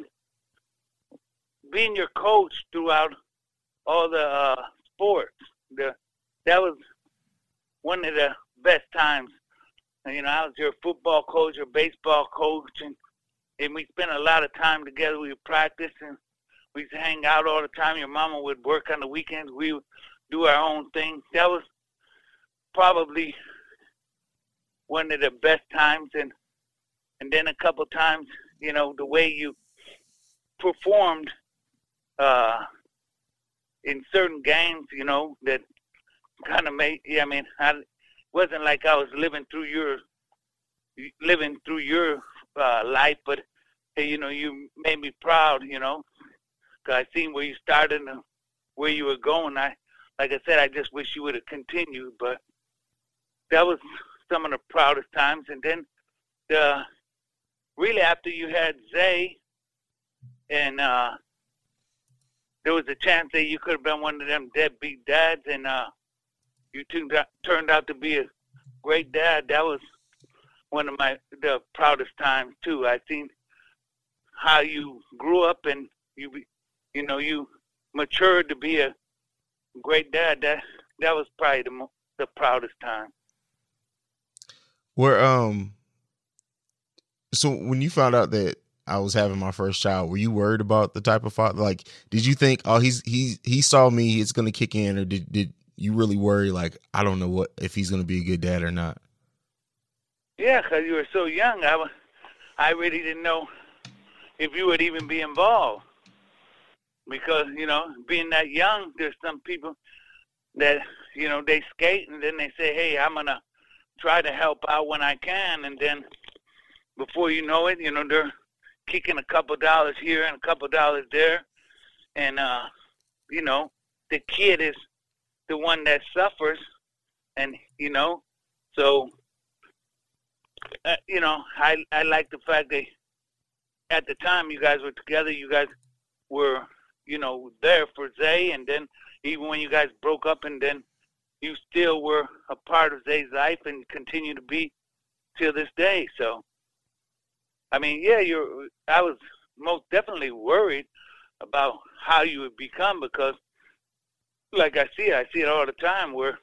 being your coach throughout all the uh, sports. The that was one of the best times. You know, I was your football coach, your baseball coach, and, and we spent a lot of time together. We would practice, and we used to hang out all the time. Your mama would work on the weekends. We would do our own thing. That was probably one of the best times. And and then a couple times, you know, the way you performed uh, in certain games, you know, that kind of made, yeah, I mean, I wasn't like I was living through your, living through your uh, life, but, hey, you know, you made me proud, you know, because I seen where you started and where you were going. I, like I said, I just wish you would have continued, but that was some of the proudest times. And then the, really after you had Zay, and uh, there was a chance that you could have been one of them deadbeat dads, and uh, you turned out to be a great dad. That was one of my the proudest times too. I seen how you grew up, and you you know you matured to be a great dad. That that was probably the mo- the proudest time. Where um, so when you found out that I was having my first child, were you worried about the type of father? Like, did you think, oh, he's he he saw me, it's gonna kick in, or did did you really worry, like, I don't know what if he's gonna be a good dad or not? Yeah, because you were so young, I was, I really didn't know if you would even be involved. Because, you know, being that young, there's some people that, you know, they skate and then they say, hey, I'm gonna try to help out when I can, and then before you know it, you know, they're kicking a couple dollars here and a couple dollars there, and uh, you know, the kid is the one that suffers, and you know, so uh, you know, I I like the fact that at the time you guys were together, you guys were, you know, there for Zay, and then even when you guys broke up, and then you still were a part of Zay's life and continue to be till this day. So, I mean, yeah, you're. I was most definitely worried about how you would become, because, like I see it, I see it all the time where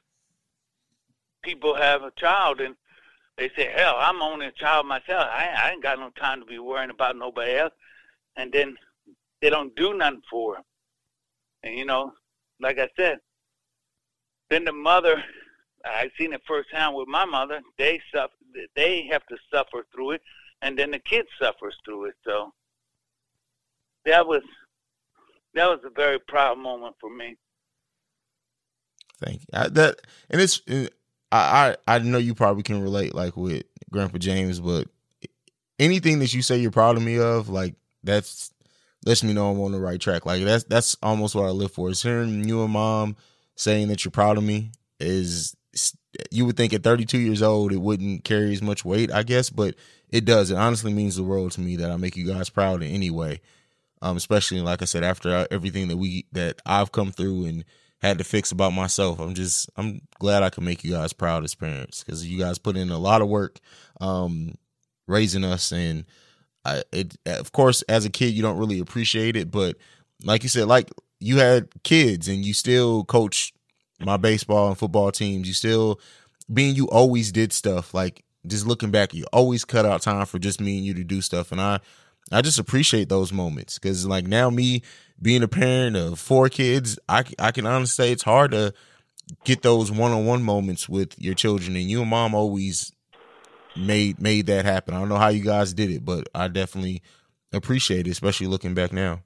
people have a child and they say, hell, I'm only a child myself. I, I ain't got no time to be worrying about nobody else. And then they don't do nothing for them. And, you know, like I said, then the mother, I've seen it firsthand with my mother, they suffer, they have to suffer through it, and then the kid suffers through it. So that was that was a very proud moment for me. Thank you. I, that and it's I, I I know you probably can relate like with Grandpa James, but anything that you say you're proud of me of, like that's lets me know I'm on the right track. Like that's that's almost what I live for. Is hearing you and Mom saying that you're proud of me is, you would think at thirty-two years old it wouldn't carry as much weight, I guess, but it does. It honestly means the world to me that I make you guys proud in any way. Um, especially like I said, after everything that we that I've come through and had to fix about myself, I'm just I'm glad I can make you guys proud as parents, because you guys put in a lot of work um, raising us, and I, it of course as a kid you don't really appreciate it, but like you said, like you had kids and you still coach my baseball and football teams. You still, being you always did stuff. Like just looking back, you always cut out time for just me and you to do stuff, and I I just appreciate those moments, because like now me being a parent of four kids, I, I can honestly say it's hard to get those one-on-one moments with your children, and you and Mom always made made that happen. I don't know how you guys did it, but I definitely appreciate it, especially looking back now.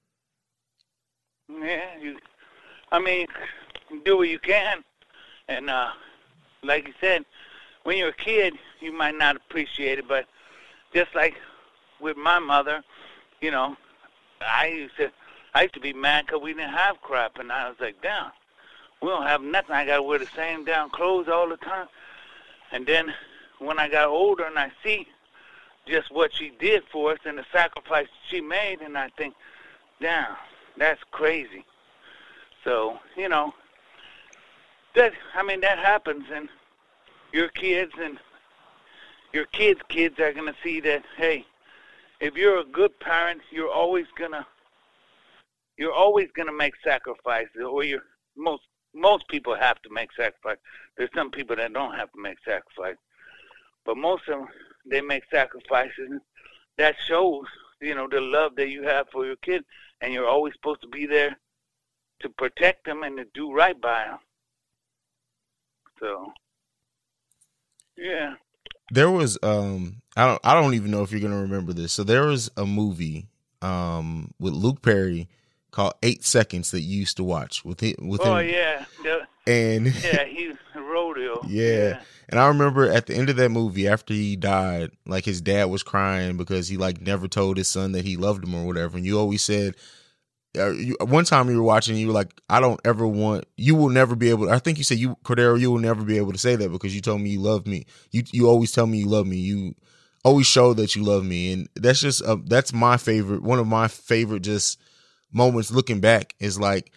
Yeah, you, I mean, do what you can, and uh, like you said, when you're a kid, you might not appreciate it, but just like with my mother, you know, I used to, I used to be mad because we didn't have crap, and I was like, damn, we don't have nothing. I got to wear the same damn clothes all the time. And then when I got older and I see just what she did for us and the sacrifice she made, and I think, damn, that's crazy. So, you know, that, I mean, that happens, and your kids and your kids' kids are going to see that, hey, if you're a good parent, you're always gonna you're always gonna make sacrifices, or you're most most people have to make sacrifices. There's some people that don't have to make sacrifices, but most of them, they make sacrifices. That shows, you know, the love that you have for your kid, and you're always supposed to be there to protect them and to do right by them. So, yeah. There was um I don't I don't even know if you're gonna remember this. So there was a movie um with Luke Perry called Eight Seconds that you used to watch with him. With oh him. yeah, the, and yeah, he rodeo. Yeah. yeah, and I remember at the end of that movie, after he died, like his dad was crying because he like never told his son that he loved him or whatever. And you always said, uh, you, one time you were watching, you were like, I don't ever want, you will never be able to, I think you said, you, Cordero, you will never be able to say that because you told me you love me. You you always tell me you love me. You always show that you love me. And that's just, uh, that's my favorite, one of my favorite just moments looking back is like,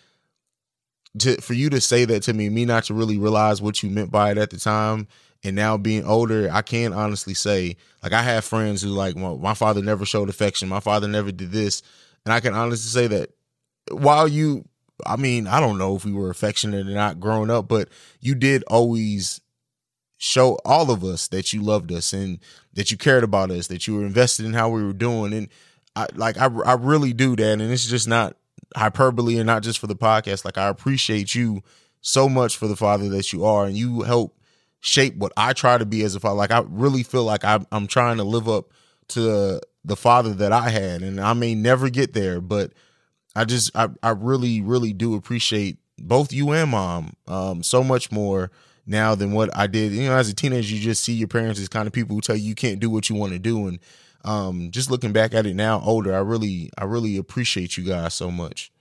to, for you to say that to me, me not to really realize what you meant by it at the time. And now being older, I can honestly say, like I have friends who like, well, my father never showed affection. My father never did this. And I can honestly say that while you, I mean, I don't know if we were affectionate or not growing up, but you did always show all of us that you loved us and that you cared about us, that you were invested in how we were doing. And I like, I, I really do that. And it's just not hyperbole and not just for the podcast. Like I appreciate you so much for the father that you are. And you help shape what I try to be as a father. Like I really feel like I, I'm trying to live up to the, the father that I had. And I may never get there, but I just, I, I really, really do appreciate both you and Mom um, so much more now than what I did. You know, as a teenager, you just see your parents as kind of people who tell you you can't do what you want to do. And um, just looking back at it now, older, I really, I really appreciate you guys so much.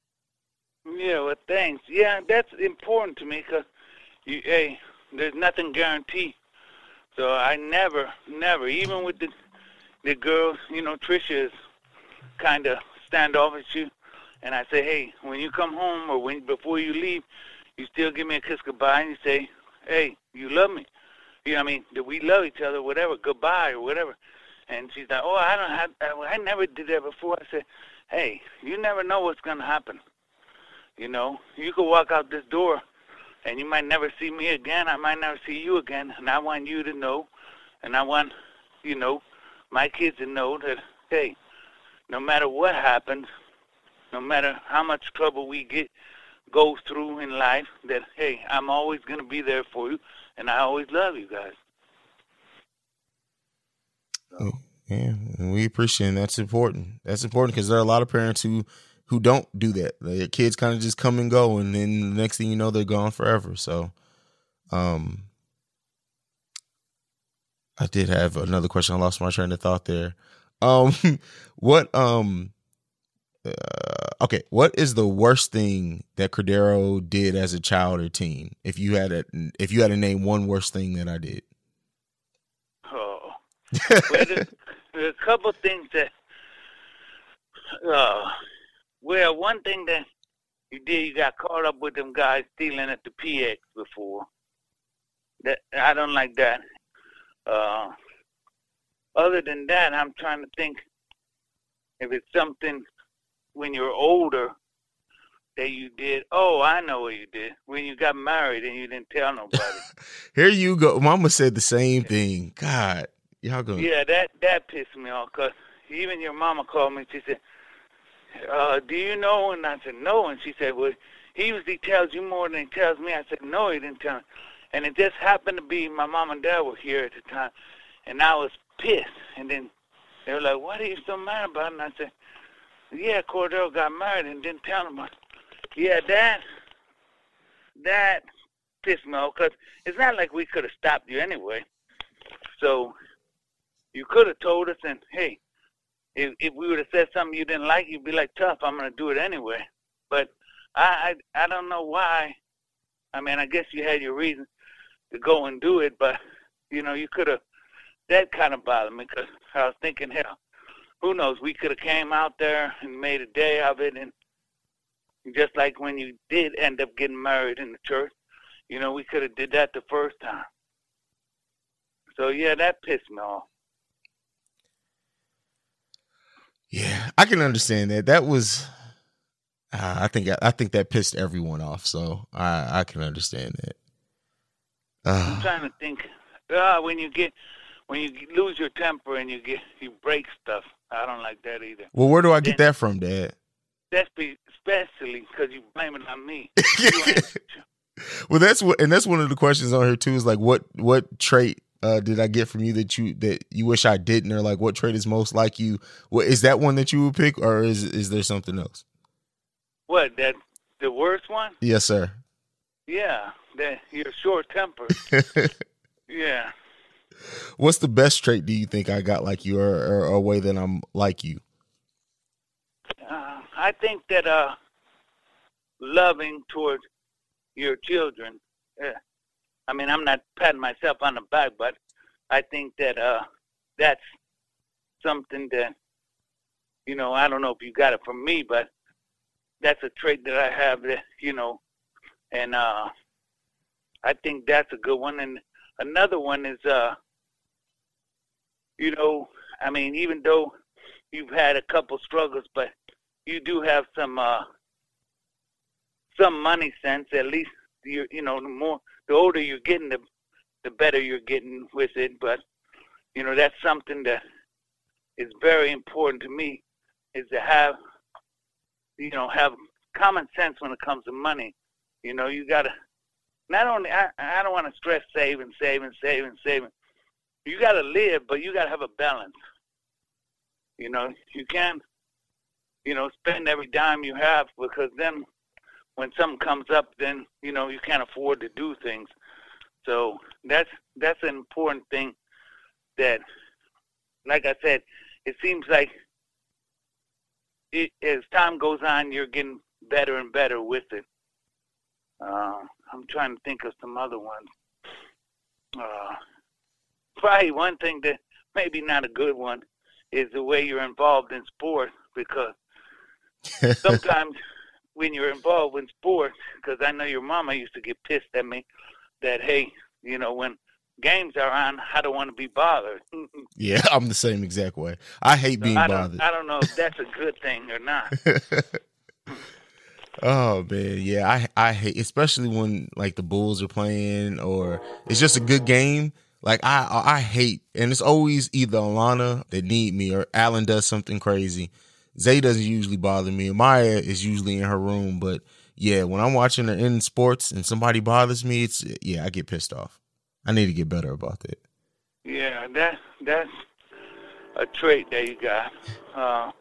Yeah, well, thanks. Yeah, that's important to me because, you, hey, there's nothing guaranteed. So I never, never, even with the the girls, you know, Trisha is kind of standoffish you. And I say, hey, when you come home or when before you leave, you still give me a kiss goodbye and you say, hey, you love me. You know what I mean? That we love each other, whatever, goodbye or whatever. And she's like, oh, I don't have, I never did that before. I said, hey, you never know what's going to happen. You know, you could walk out this door and you might never see me again. I might never see you again. And I want you to know, and I want, you know, my kids to know that, hey, no matter what happens, no matter how much trouble we get, go through in life, that, hey, I'm always going to be there for you, and I always love you guys. So. Yeah, and we appreciate it. That's important. That's important because there are a lot of parents who, who don't do that. Their kids kind of just come and go, and then the next thing you know, they're gone forever. So, um, I did have another question. I lost my train of thought there. Um, what, um, uh, okay, what is the worst thing that Cordero did as a child or teen? If you had a, if you had to name one worst thing that I did. Oh, well, there's, there's a couple things that, uh, well, one thing that you did, you got caught up with them guys stealing at the P X before. That I don't like that. Uh, other than that, I'm trying to think if it's something when you're older that you did. Oh, I know what you did. When you got married and you didn't tell nobody. Here you go. Mama said the same thing. God, y'all going. Yeah, that, that pissed me off because even your mama called me. She said, uh, do you know? And I said, no. And she said, well, he usually tells you more than he tells me. I said, no, he didn't tell me. And it just happened to be my mom and dad were here at the time, and I was pissed. And then they were like, what are you so mad about? And I said, yeah, Cordero got married and didn't tell him. Yeah, that, that pissed me off because it's not like we could have stopped you anyway. So you could have told us, and, hey, if, if we would have said something you didn't like, you'd be like, tough, I'm going to do it anyway. But I, I, I don't know why. I mean, I guess you had your reasons to go and do it, but, you know, you could have, that kind of bothered me because I was thinking, hell, who knows, we could have came out there and made a day of it, and just like when you did end up getting married in the church, you know, we could have did that the first time. So, yeah, that pissed me off. Yeah, I can understand that. That was, uh, I think, I think that pissed everyone off. So I, I can understand that. Uh, I'm trying to think. Uh, when you get, when you lose your temper and you get, you break stuff. I don't like that either. Well, where do I get then, that from, Dad? That's be, especially because you blame it on me. Well, that's what, and that's one of the questions on here too. Is like, what, what trait uh, did I get from you that you that you wish I didn't, or like, what trait is most like you? What is that one that you would pick, or is is there something else? What, that the worst one? Yes, sir. Yeah, that you're short tempered. Yeah. What's the best trait do you think I got like you, or, or a way that I'm like you? Uh, I think that uh, loving towards your children. Uh, I mean, I'm not patting myself on the back, but I think that uh, that's something that, you know, I don't know if you got it from me, but that's a trait that I have that, you know, and uh, I think that's a good one. And another one is, uh, you know, I mean, even though you've had a couple struggles, but you do have some uh, some money sense. At least, you you know, the more the older you're getting, the the better you're getting with it. But you know, that's something that is very important to me, is to have, you know, have common sense when it comes to money. You know, you gotta not only I I don't want to stress saving, saving, saving, saving. You gotta live, but you gotta have a balance. You know, you can't, you know, spend every dime you have, because then when something comes up, then, you know, you can't afford to do things. So that's that's an important thing that, like I said, it seems like it, as time goes on, you're getting better and better with it. Uh, I'm trying to think of some other ones. Uh, probably one thing that maybe not a good one is the way you're involved in sports, because sometimes when you're involved in sports, because I know your mama used to get pissed at me that, hey, you know, when games are on, I don't want to be bothered. Yeah, I'm the same exact way. I hate so being I bothered. I don't know if that's a good thing or not. Oh man, yeah, I I hate, especially when like the Bulls are playing or it's just a good game. Like I I hate, and it's always either Alana that need me or Alan does something crazy Zay doesn't usually bother me. Maya is usually in her room, but yeah, when I'm watching her in sports and somebody bothers me, it's yeah, I get pissed off. I need to get better about that. Yeah, that that's a trait that you got. Uh,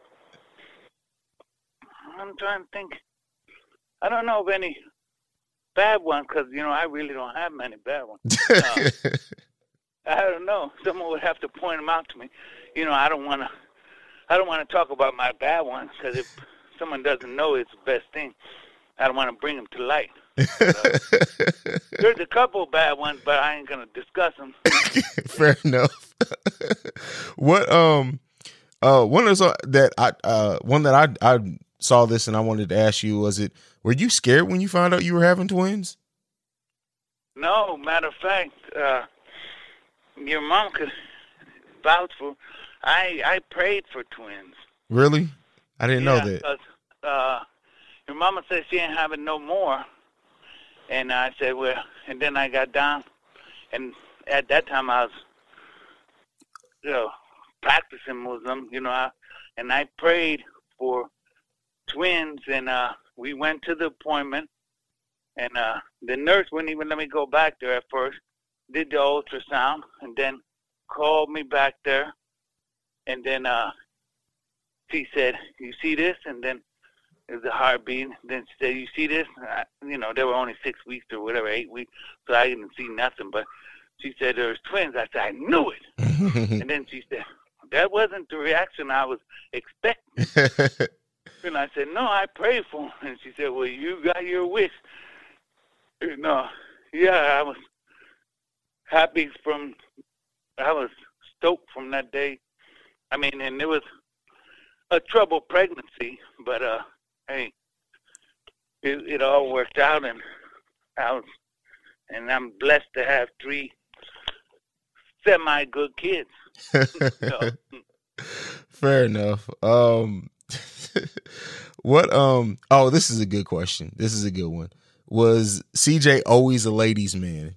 I'm trying to think. I don't know of any bad ones because, you know, I really don't have many bad ones. Uh, I don't know. Someone would have to point them out to me. You know, I don't want to. I don't want to talk about my bad ones because if someone doesn't know, it's the best thing. I don't want to bring them to light. But, uh, there's a couple of bad ones, but I ain't gonna discuss them. Fair enough. What um uh one is uh, that I uh one that I I saw this and I wanted to ask you, was it, were you scared when you found out you were having twins? No, matter of fact, uh, your mom could vouch for. I I prayed for twins. Really? I didn't yeah, know that. Uh, uh, your mama said she ain't having no more. And I said, well, and then I got down, and at that time I was, you know, practicing Muslim, you know, I, and I prayed for twins, and uh, we went to the appointment, and uh, the nurse wouldn't even let me go back there at first, did the ultrasound, and then called me back there, and then uh, she said, you see this? And then it was a heartbeat. Then she said, you see this? I, you know, they were only six weeks or whatever, eight weeks, so I didn't see nothing. But she said, there's twins. I said, I knew it. And then she said, that wasn't the reaction I was expecting. And I said, no, I prayed for them. And she said, well, you got your wish. You know, yeah, I was happy from, I was stoked from that day. I mean, and it was a troubled pregnancy, but, uh, hey, it, it all worked out, and I was, and I'm blessed to have three semi-good kids. So. Fair enough. Um, what? Um. Oh, this is a good question. This is a good one. Was C J always a ladies' man?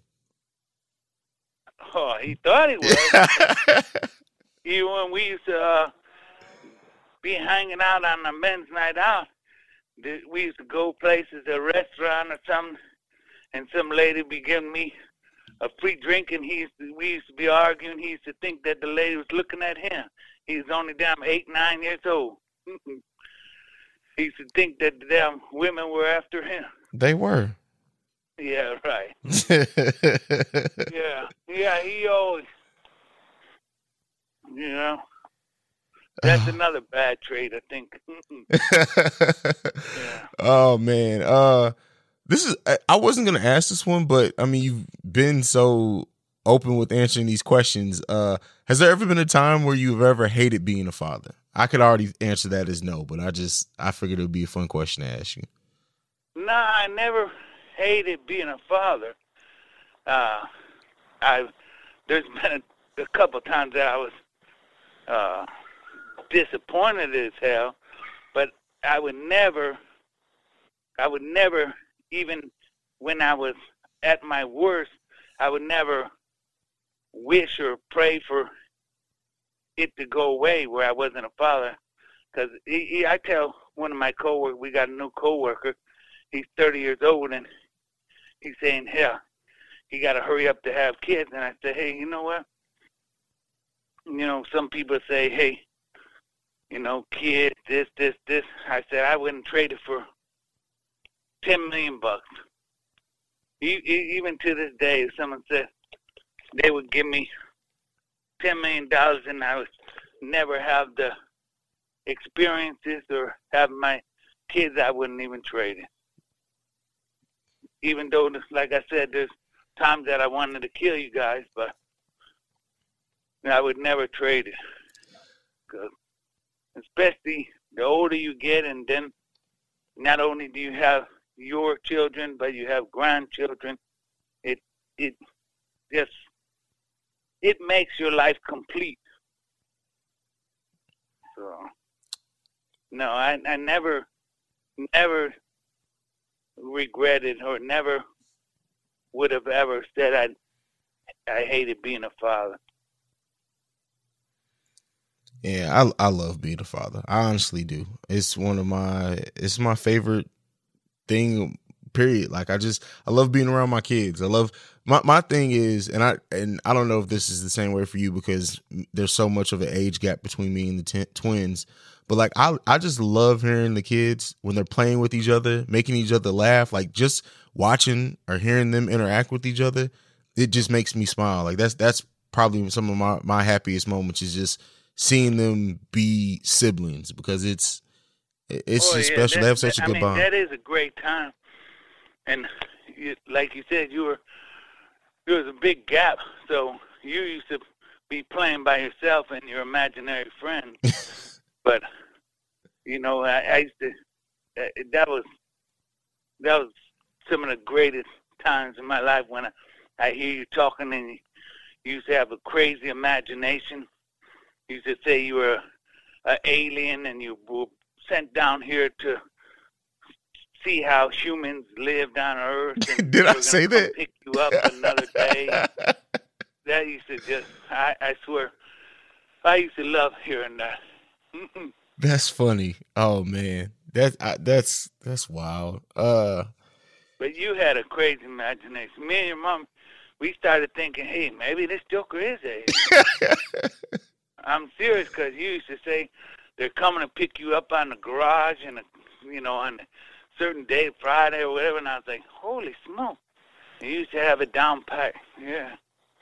Oh, he thought he was. Even when we used to uh, be hanging out on a men's night out, we used to go places, a restaurant or something, and some lady be giving me a free drink, and he used to, we used to be arguing. He used to think that the lady was looking at him. He was only damn eight, nine years old. He used to think that the damn women were after him. They were. Yeah, right. yeah, yeah, he always, you know. That's another bad trait, I think. Yeah. Oh man, uh, this is. I wasn't gonna ask this one, but I mean, you've been so open with answering these questions. Uh, has there ever been a time where you've ever hated being a father? I could already answer that as no, but I just I figured it would be a fun question to ask you. Nah, I never hated being a father. Uh, I there's been a, a couple times that I was. Uh, disappointed as hell, but I would never, I would never, even when I was at my worst, I would never wish or pray for it to go away where I wasn't a father. Because I tell one of my coworkers, we got a new coworker, he's thirty years old, and he's saying, hell, he got to hurry up to have kids. And I said, hey, you know what? You know, some people say, hey, you know, kids, this, this, this. I said I wouldn't trade it for ten million bucks. Even to this day, if someone said they would give me ten million dollars and I would never have the experiences or have my kids, I wouldn't even trade it. Even though, like I said, there's times that I wanted to kill you guys, but I would never trade it. 'Cause especially the older you get, and then not only do you have your children, but you have grandchildren, it it just it makes your life complete. So no, I I never never regretted or never would have ever said I I hated being a father. Yeah, I I love being a father. I honestly do. It's one of my it's my favorite thing. Period. Like I just I love being around my kids. I love my my thing is, and I and I don't know if this is the same way for you because there's so much of an age gap between me and the t- twins. But like I I just love hearing the kids when they're playing with each other, making each other laugh. Like just watching or hearing them interact with each other, it just makes me smile. Like that's that's probably some of my my happiest moments is just seeing them be siblings because it's it's oh, just yeah, special. That, they have such that, a good I mean, bond. That is a great time, and you, like you said, you were there was a big gap. So you used to be playing by yourself and your imaginary friend, but you know, I, I used to. That was that was some of the greatest times in my life when I, I hear you talking and you, you used to have a crazy imagination. You used to say you were an alien and you were sent down here to see how humans lived on Earth. And Did I say that? Pick you up another day. That used to just, I, I swear, I used to love hearing that. That's funny. Oh man, that I, that's that's wild. Uh, but you had a crazy imagination. Me and your mom, we started thinking, hey, maybe this Joker is a. I'm serious because you used to say they're coming to pick you up on the garage and, you know, on a certain day, Friday or whatever. And I was like, holy smoke. You used to have it down pat. Yeah.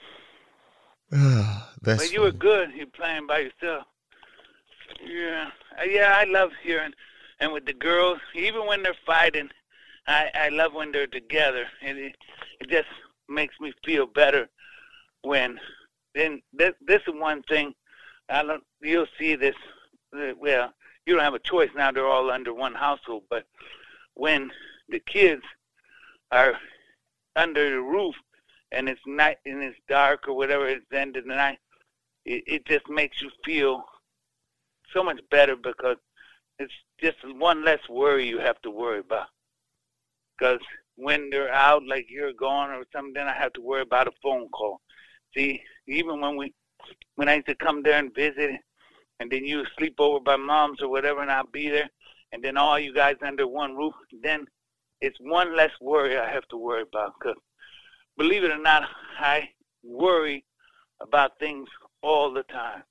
That's but you were good. You're playing by yourself. Yeah. Yeah, I love hearing. And with the girls, even when they're fighting, I, I love when they're together. And it, it just makes me feel better when, then this, this is one thing. I don't, you'll see this, uh, well, you don't have a choice now, they're all under one household, but when the kids are under the roof and it's night and it's dark or whatever, it's the end of the night, it, it just makes you feel so much better because it's just one less worry you have to worry about. Because when they're out, like you're gone or something, then I have to worry about a phone call. See, even when we, when I used to come there and visit, and then you sleep over by mom's or whatever, and I'll be there, and then all you guys under one roof, then it's one less worry I have to worry about. Because believe it or not, I worry about things all the time.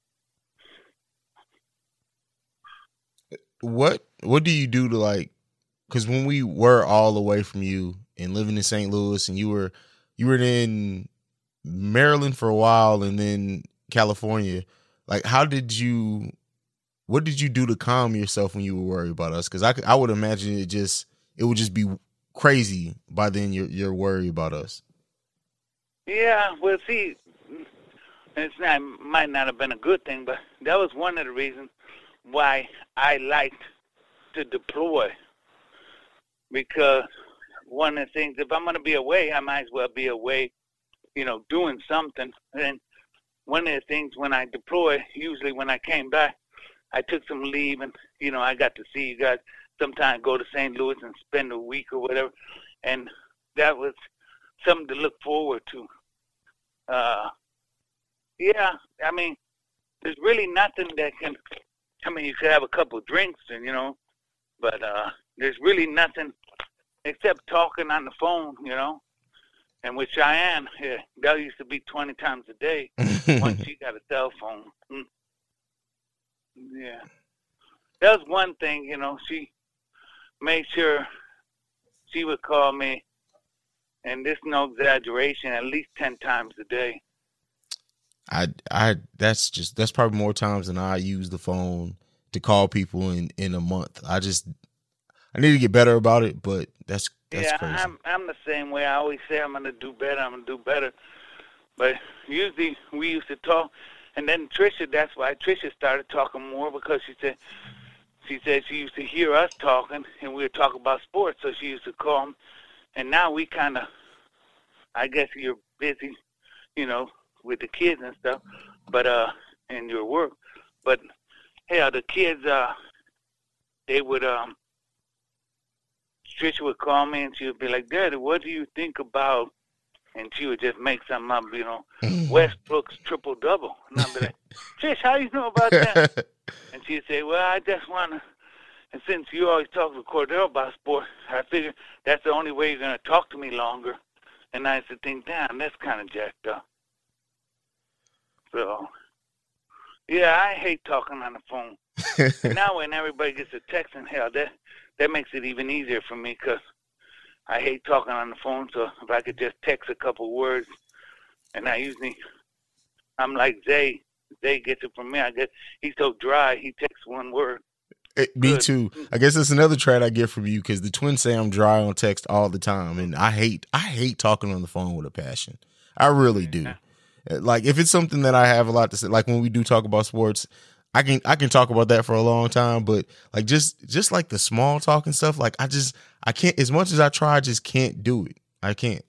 What What do you do to like? Because when we were all away from you and living in Saint Louis, and you were you were in Maryland for a while, and then California, like how did you? What did you do to calm yourself when you were worried about us? Because I I would imagine it just it would just be crazy by then. You're you're worried about us. Yeah, well, see, it's not might not have been a good thing, but that was one of the reasons why I liked to deploy. Because one of the things, if I'm going to be away, I might as well be away, you know, doing something. And one of the things when I deploy, usually when I came back, I took some leave and, you know, I got to see you guys sometimes go to Saint Louis and spend a week or whatever. And that was something to look forward to. Uh, yeah, I mean, there's really nothing that can, I mean, you could have a couple of drinks and, you know, but uh, there's really nothing except talking on the phone, you know, and which I am. Yeah, that used to be twenty times a day once you got a cell phone. Mm. Yeah. That was one thing, you know, she made sure she would call me, and this is no exaggeration, at least ten times a day. I, I, that's just, that's probably more times than I use the phone to call people in, in a month. I just, I need to get better about it, but that's, that's yeah, crazy. I'm, I'm the same way. I always say I'm going to do better, I'm going to do better. But usually we used to talk, and then Trisha, that's why Trisha started talking more, because she said, she said she used to hear us talking, and we would talk about sports, so she used to call them. And now we kind of, I guess you're busy, you know, with the kids and stuff, but, uh, and your work. But, hell, the kids, uh, they would, um, Trisha would call me and she would be like, Daddy, what do you think about and she would just make something up, you know, Westbrook's triple double, and I'd be like, Trish, how you know about that? And she'd say, well, I just want to, and since you always talk to Cordell about sports, I figure that's the only way you're going to talk to me longer. And I used to think, damn, that's kind of jacked up. So, yeah, I hate talking on the phone. And now when everybody gets a text and hell, that that makes it even easier for me because I hate talking on the phone. So if I could just text a couple words, and I usually, I'm like Zay. Zay gets it from me. I guess he's so dry, he texts one word. It, me too. I guess that's another trait I get from you because the twins say I'm dry on text all the time, and I hate I hate talking on the phone with a passion. I really do. Like if it's something that I have a lot to say, like when we do talk about sports, I can I can talk about that for a long time. But like just just like the small talk and stuff, like I just I can't. As much as I try, I just can't do it. I can't.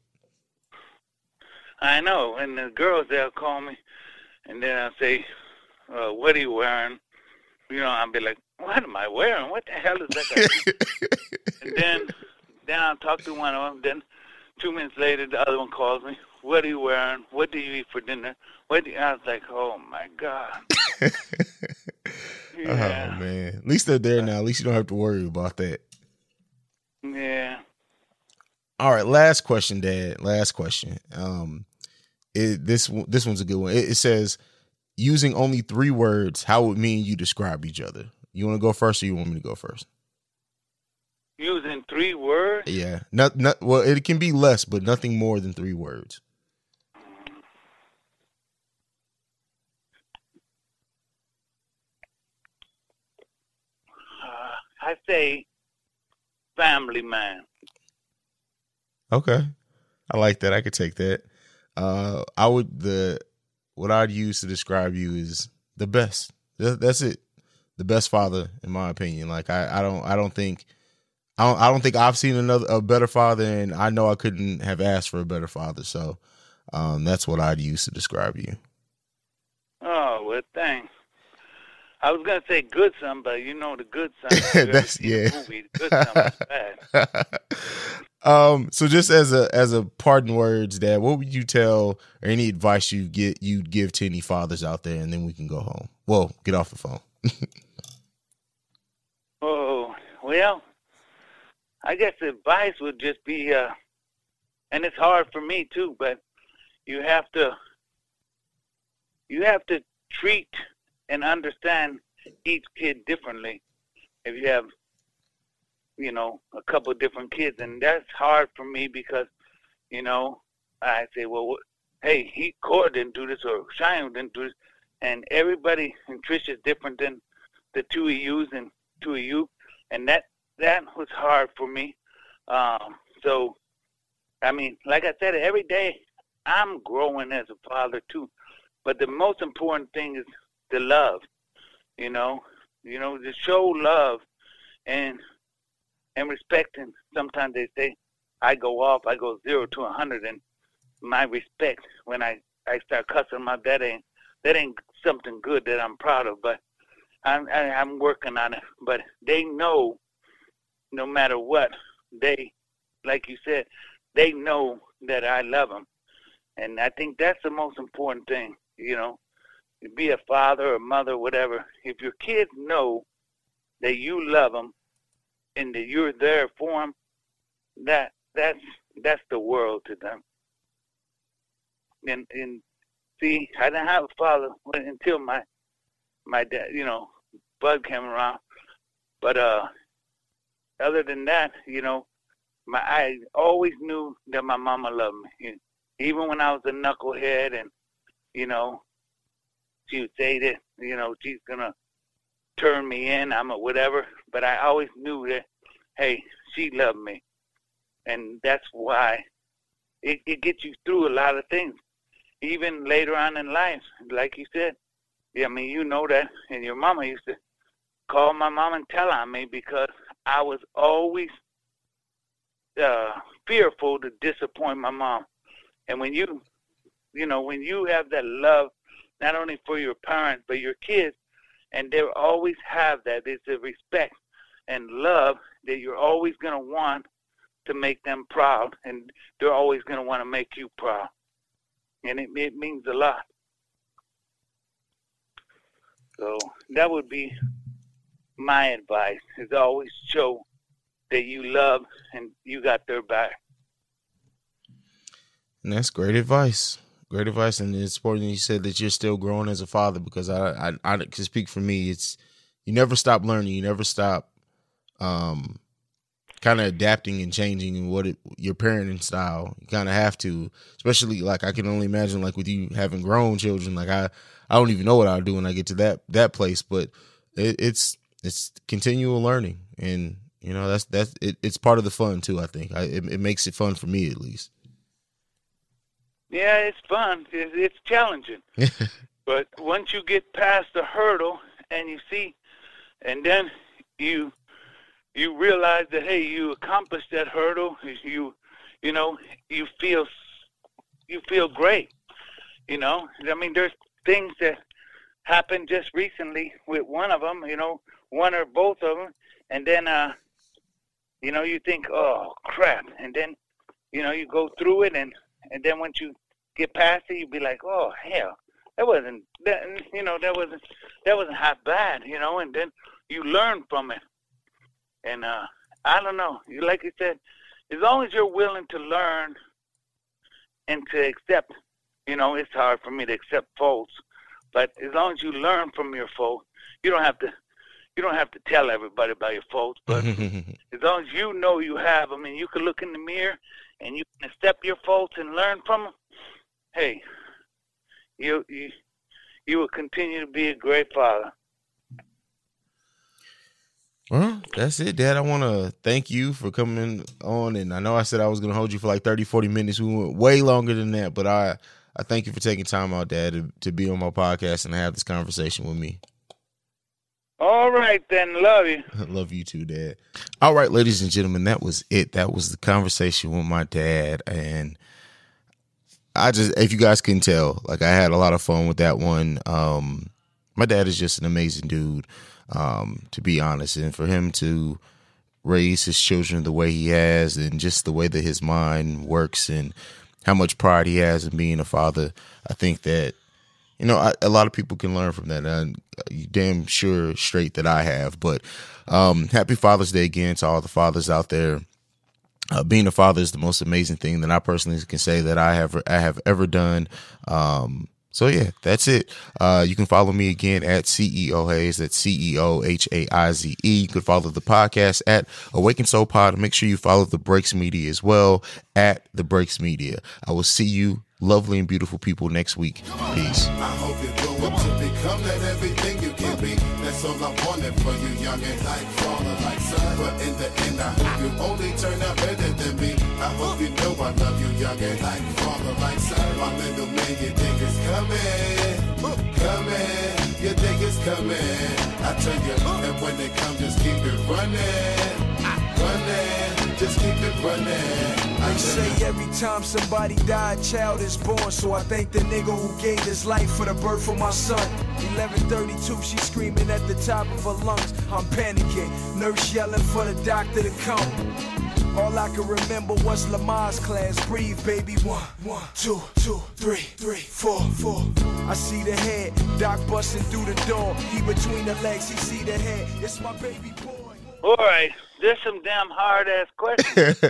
I know, and the girls they'll call me, and then I'll say, uh, "What are you wearing?" You know, I'll be like, what am I wearing? What the hell is that? And then, then I'll talk to one of them. Then, two minutes later, the other one calls me. What are you wearing? What do you eat for dinner? What do you... I was like, oh my god. Yeah. Oh man, at least they're there now. At least you don't have to worry about that. Yeah. All right, last question, Dad. Last question. Um, it, this this one's a good one. It, it says, using only three words, how would me and you describe each other? You want to go first, or you want me to go first? Using three words? Yeah. Not, not, well, it can be less, but nothing more than three words. Uh, I say family man. Okay. I like that. I could take that. Uh, I would, the, what I'd use to describe you is the best. That's it. The best father, in my opinion. Like I, I don't, I don't think, I don't, I don't think I've seen another a better father, and I know I couldn't have asked for a better father. So, um, that's what I'd use to describe you. Oh well, thanks. I was gonna say good son, but you know the good son. That's yeah. The movie, the good son was bad. Um, so just as a as a parting words, Dad, what would you tell or any advice you get you'd give to any fathers out there, and then we can go home. Well, get off the phone. Oh well, I guess the advice would just be, uh, and it's hard for me too, but you have to you have to treat and understand each kid differently. If you have you know, a couple of different kids, and that's hard for me because, you know, I say, well, what, hey, he Core didn't do this, or Cheyenne didn't do this, and everybody and Trish is different than the two of yous and two of you, and that that was hard for me. Um, so, I mean, like I said, every day I'm growing as a father too, but the most important thing is the love, you know, you know, to show love and. And respecting, sometimes they say, I go off, I go zero to a hundred, and my respect when I, I start cussing my that ain't that ain't something good that I'm proud of, but I'm I, I'm working on it. But they know, no matter what, they, like you said, they know that I love them, and I think that's the most important thing. You know, be a father or mother, whatever. If your kids know that you love them. And that you're there for them, that that's that's the world to them. And and see, I didn't have a father until my my dad, you know, Bud came around. But uh, other than that, you know, my I always knew that my mama loved me, even when I was a knucklehead, and you know, she would say that, you know, she's gonna turn me in, I'm a whatever, but I always knew that, hey, she loved me. And that's why it, it gets you through a lot of things, even later on in life. Like you said, yeah, I mean, you know that, and your mama used to call my mom and tell on me because I was always uh, fearful to disappoint my mom. And when you, you know, when you have that love, not only for your parents, but your kids, and they always have that. It's a respect and love that you're always going to want to make them proud, and they're always going to want to make you proud. And it, it means a lot. So that would be my advice, is always show that you love and you got their back. And that's great advice. Great advice. And it's important you said that you're still growing as a father, because I, I, I can speak for me. It's, you never stop learning. You never stop um, kind of adapting and changing in what it, your parenting style. You kind of have to, especially like I can only imagine like with you having grown children. Like I, I don't even know what I'll do when I get to that, that place, but it, it's, it's continual learning. And, you know, that's, that's, it, it's part of the fun too, I think. I, it, it makes it fun for me, at least. Yeah, it's fun. It's, it's challenging. But once you get past the hurdle and you see, and then you you realize that, hey, you accomplished that hurdle, you you know, you feel you feel great. You know, I mean, there's things that happened just recently with one of them, you know, one or both of them, and then, uh, you know, you think, oh, crap, and then, you know, you go through it, and And then once you get past it, you'd be like, oh, hell, that wasn't, that, you know, that wasn't, that wasn't half bad, you know, and then you learn from it. And uh, I don't know, like you said, as long as you're willing to learn and to accept, you know, it's hard for me to accept faults, but as long as you learn from your fault, you don't have to, you don't have to tell everybody about your faults, but as long as you know you have them and you can look in the mirror and you can accept your faults and learn from them, hey, you you you will continue to be a great father. Well, that's it, Dad. I want to thank you for coming on, and I know I said I was going to hold you for like thirty, forty minutes. We went way longer than that, but I, I thank you for taking time out, Dad, to, to be on my podcast and have this conversation with me. All right, then. Love you. Love you too, Dad. All right, ladies and gentlemen, that was it. That was the conversation with my dad. And I just, if you guys can tell, like I had a lot of fun with that one. Um, my dad is just an amazing dude, um, to be honest. And for him to raise his children the way he has and just the way that his mind works and how much pride he has in being a father, I think that, you know, I, a lot of people can learn from that. And you damn sure straight that I have. But um, happy Father's Day again to all the fathers out there. Uh, being a father is the most amazing thing that I personally can say that I have I have ever done. Um, so yeah, that's it. Uh, you can follow me again at C E O Hayes. That's C E O H A I Z E. You can follow the podcast at Awaken Soul Pod. Make sure you follow the Breaks Media as well at the Breaks Media. I will see you, lovely and beautiful people, next week. Peace. I hope you grow up to become that everything you can be. That's all I wanted for you, young and like father, like son. But in the end, I hope you only turn out better than me. I hope you know I love you, young and like father, like son. My little man, you think it's coming, coming. You think it's coming. I tell you, and when they come, just keep it running, running. Just keep it running. They say every time somebody die, a child is born. So I thank the nigga who gave his life for the birth of my son. eleven thirty-two, she screaming at the top of her lungs. I'm panicking, nurse yelling for the doctor to come. All I can remember was Lamar's class. Breathe, baby. One, one, two, two, three, three, four, four. I see the head, doc busting through the door. He between the legs, he see the head. It's my baby boy. All right. There's some damn hard-ass questions.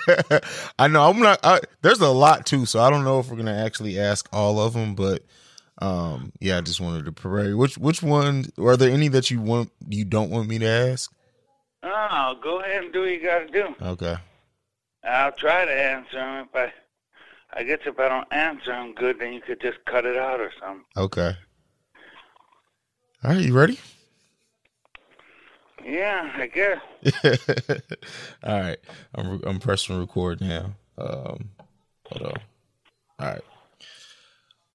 I know. I'm not. I, there's a lot, too, so I don't know if we're going to actually ask all of them, but um, yeah, I just wanted to parade. Which which one, are there any that you want you don't want me to ask? Oh, go ahead and do what you got to do. Okay. I'll try to answer them. If I, I guess if I don't answer them good, then you could just cut it out or something. Okay. All right, you ready? Yeah, I guess. All right. I'm I'm pressing record now. Um, hold on. All right.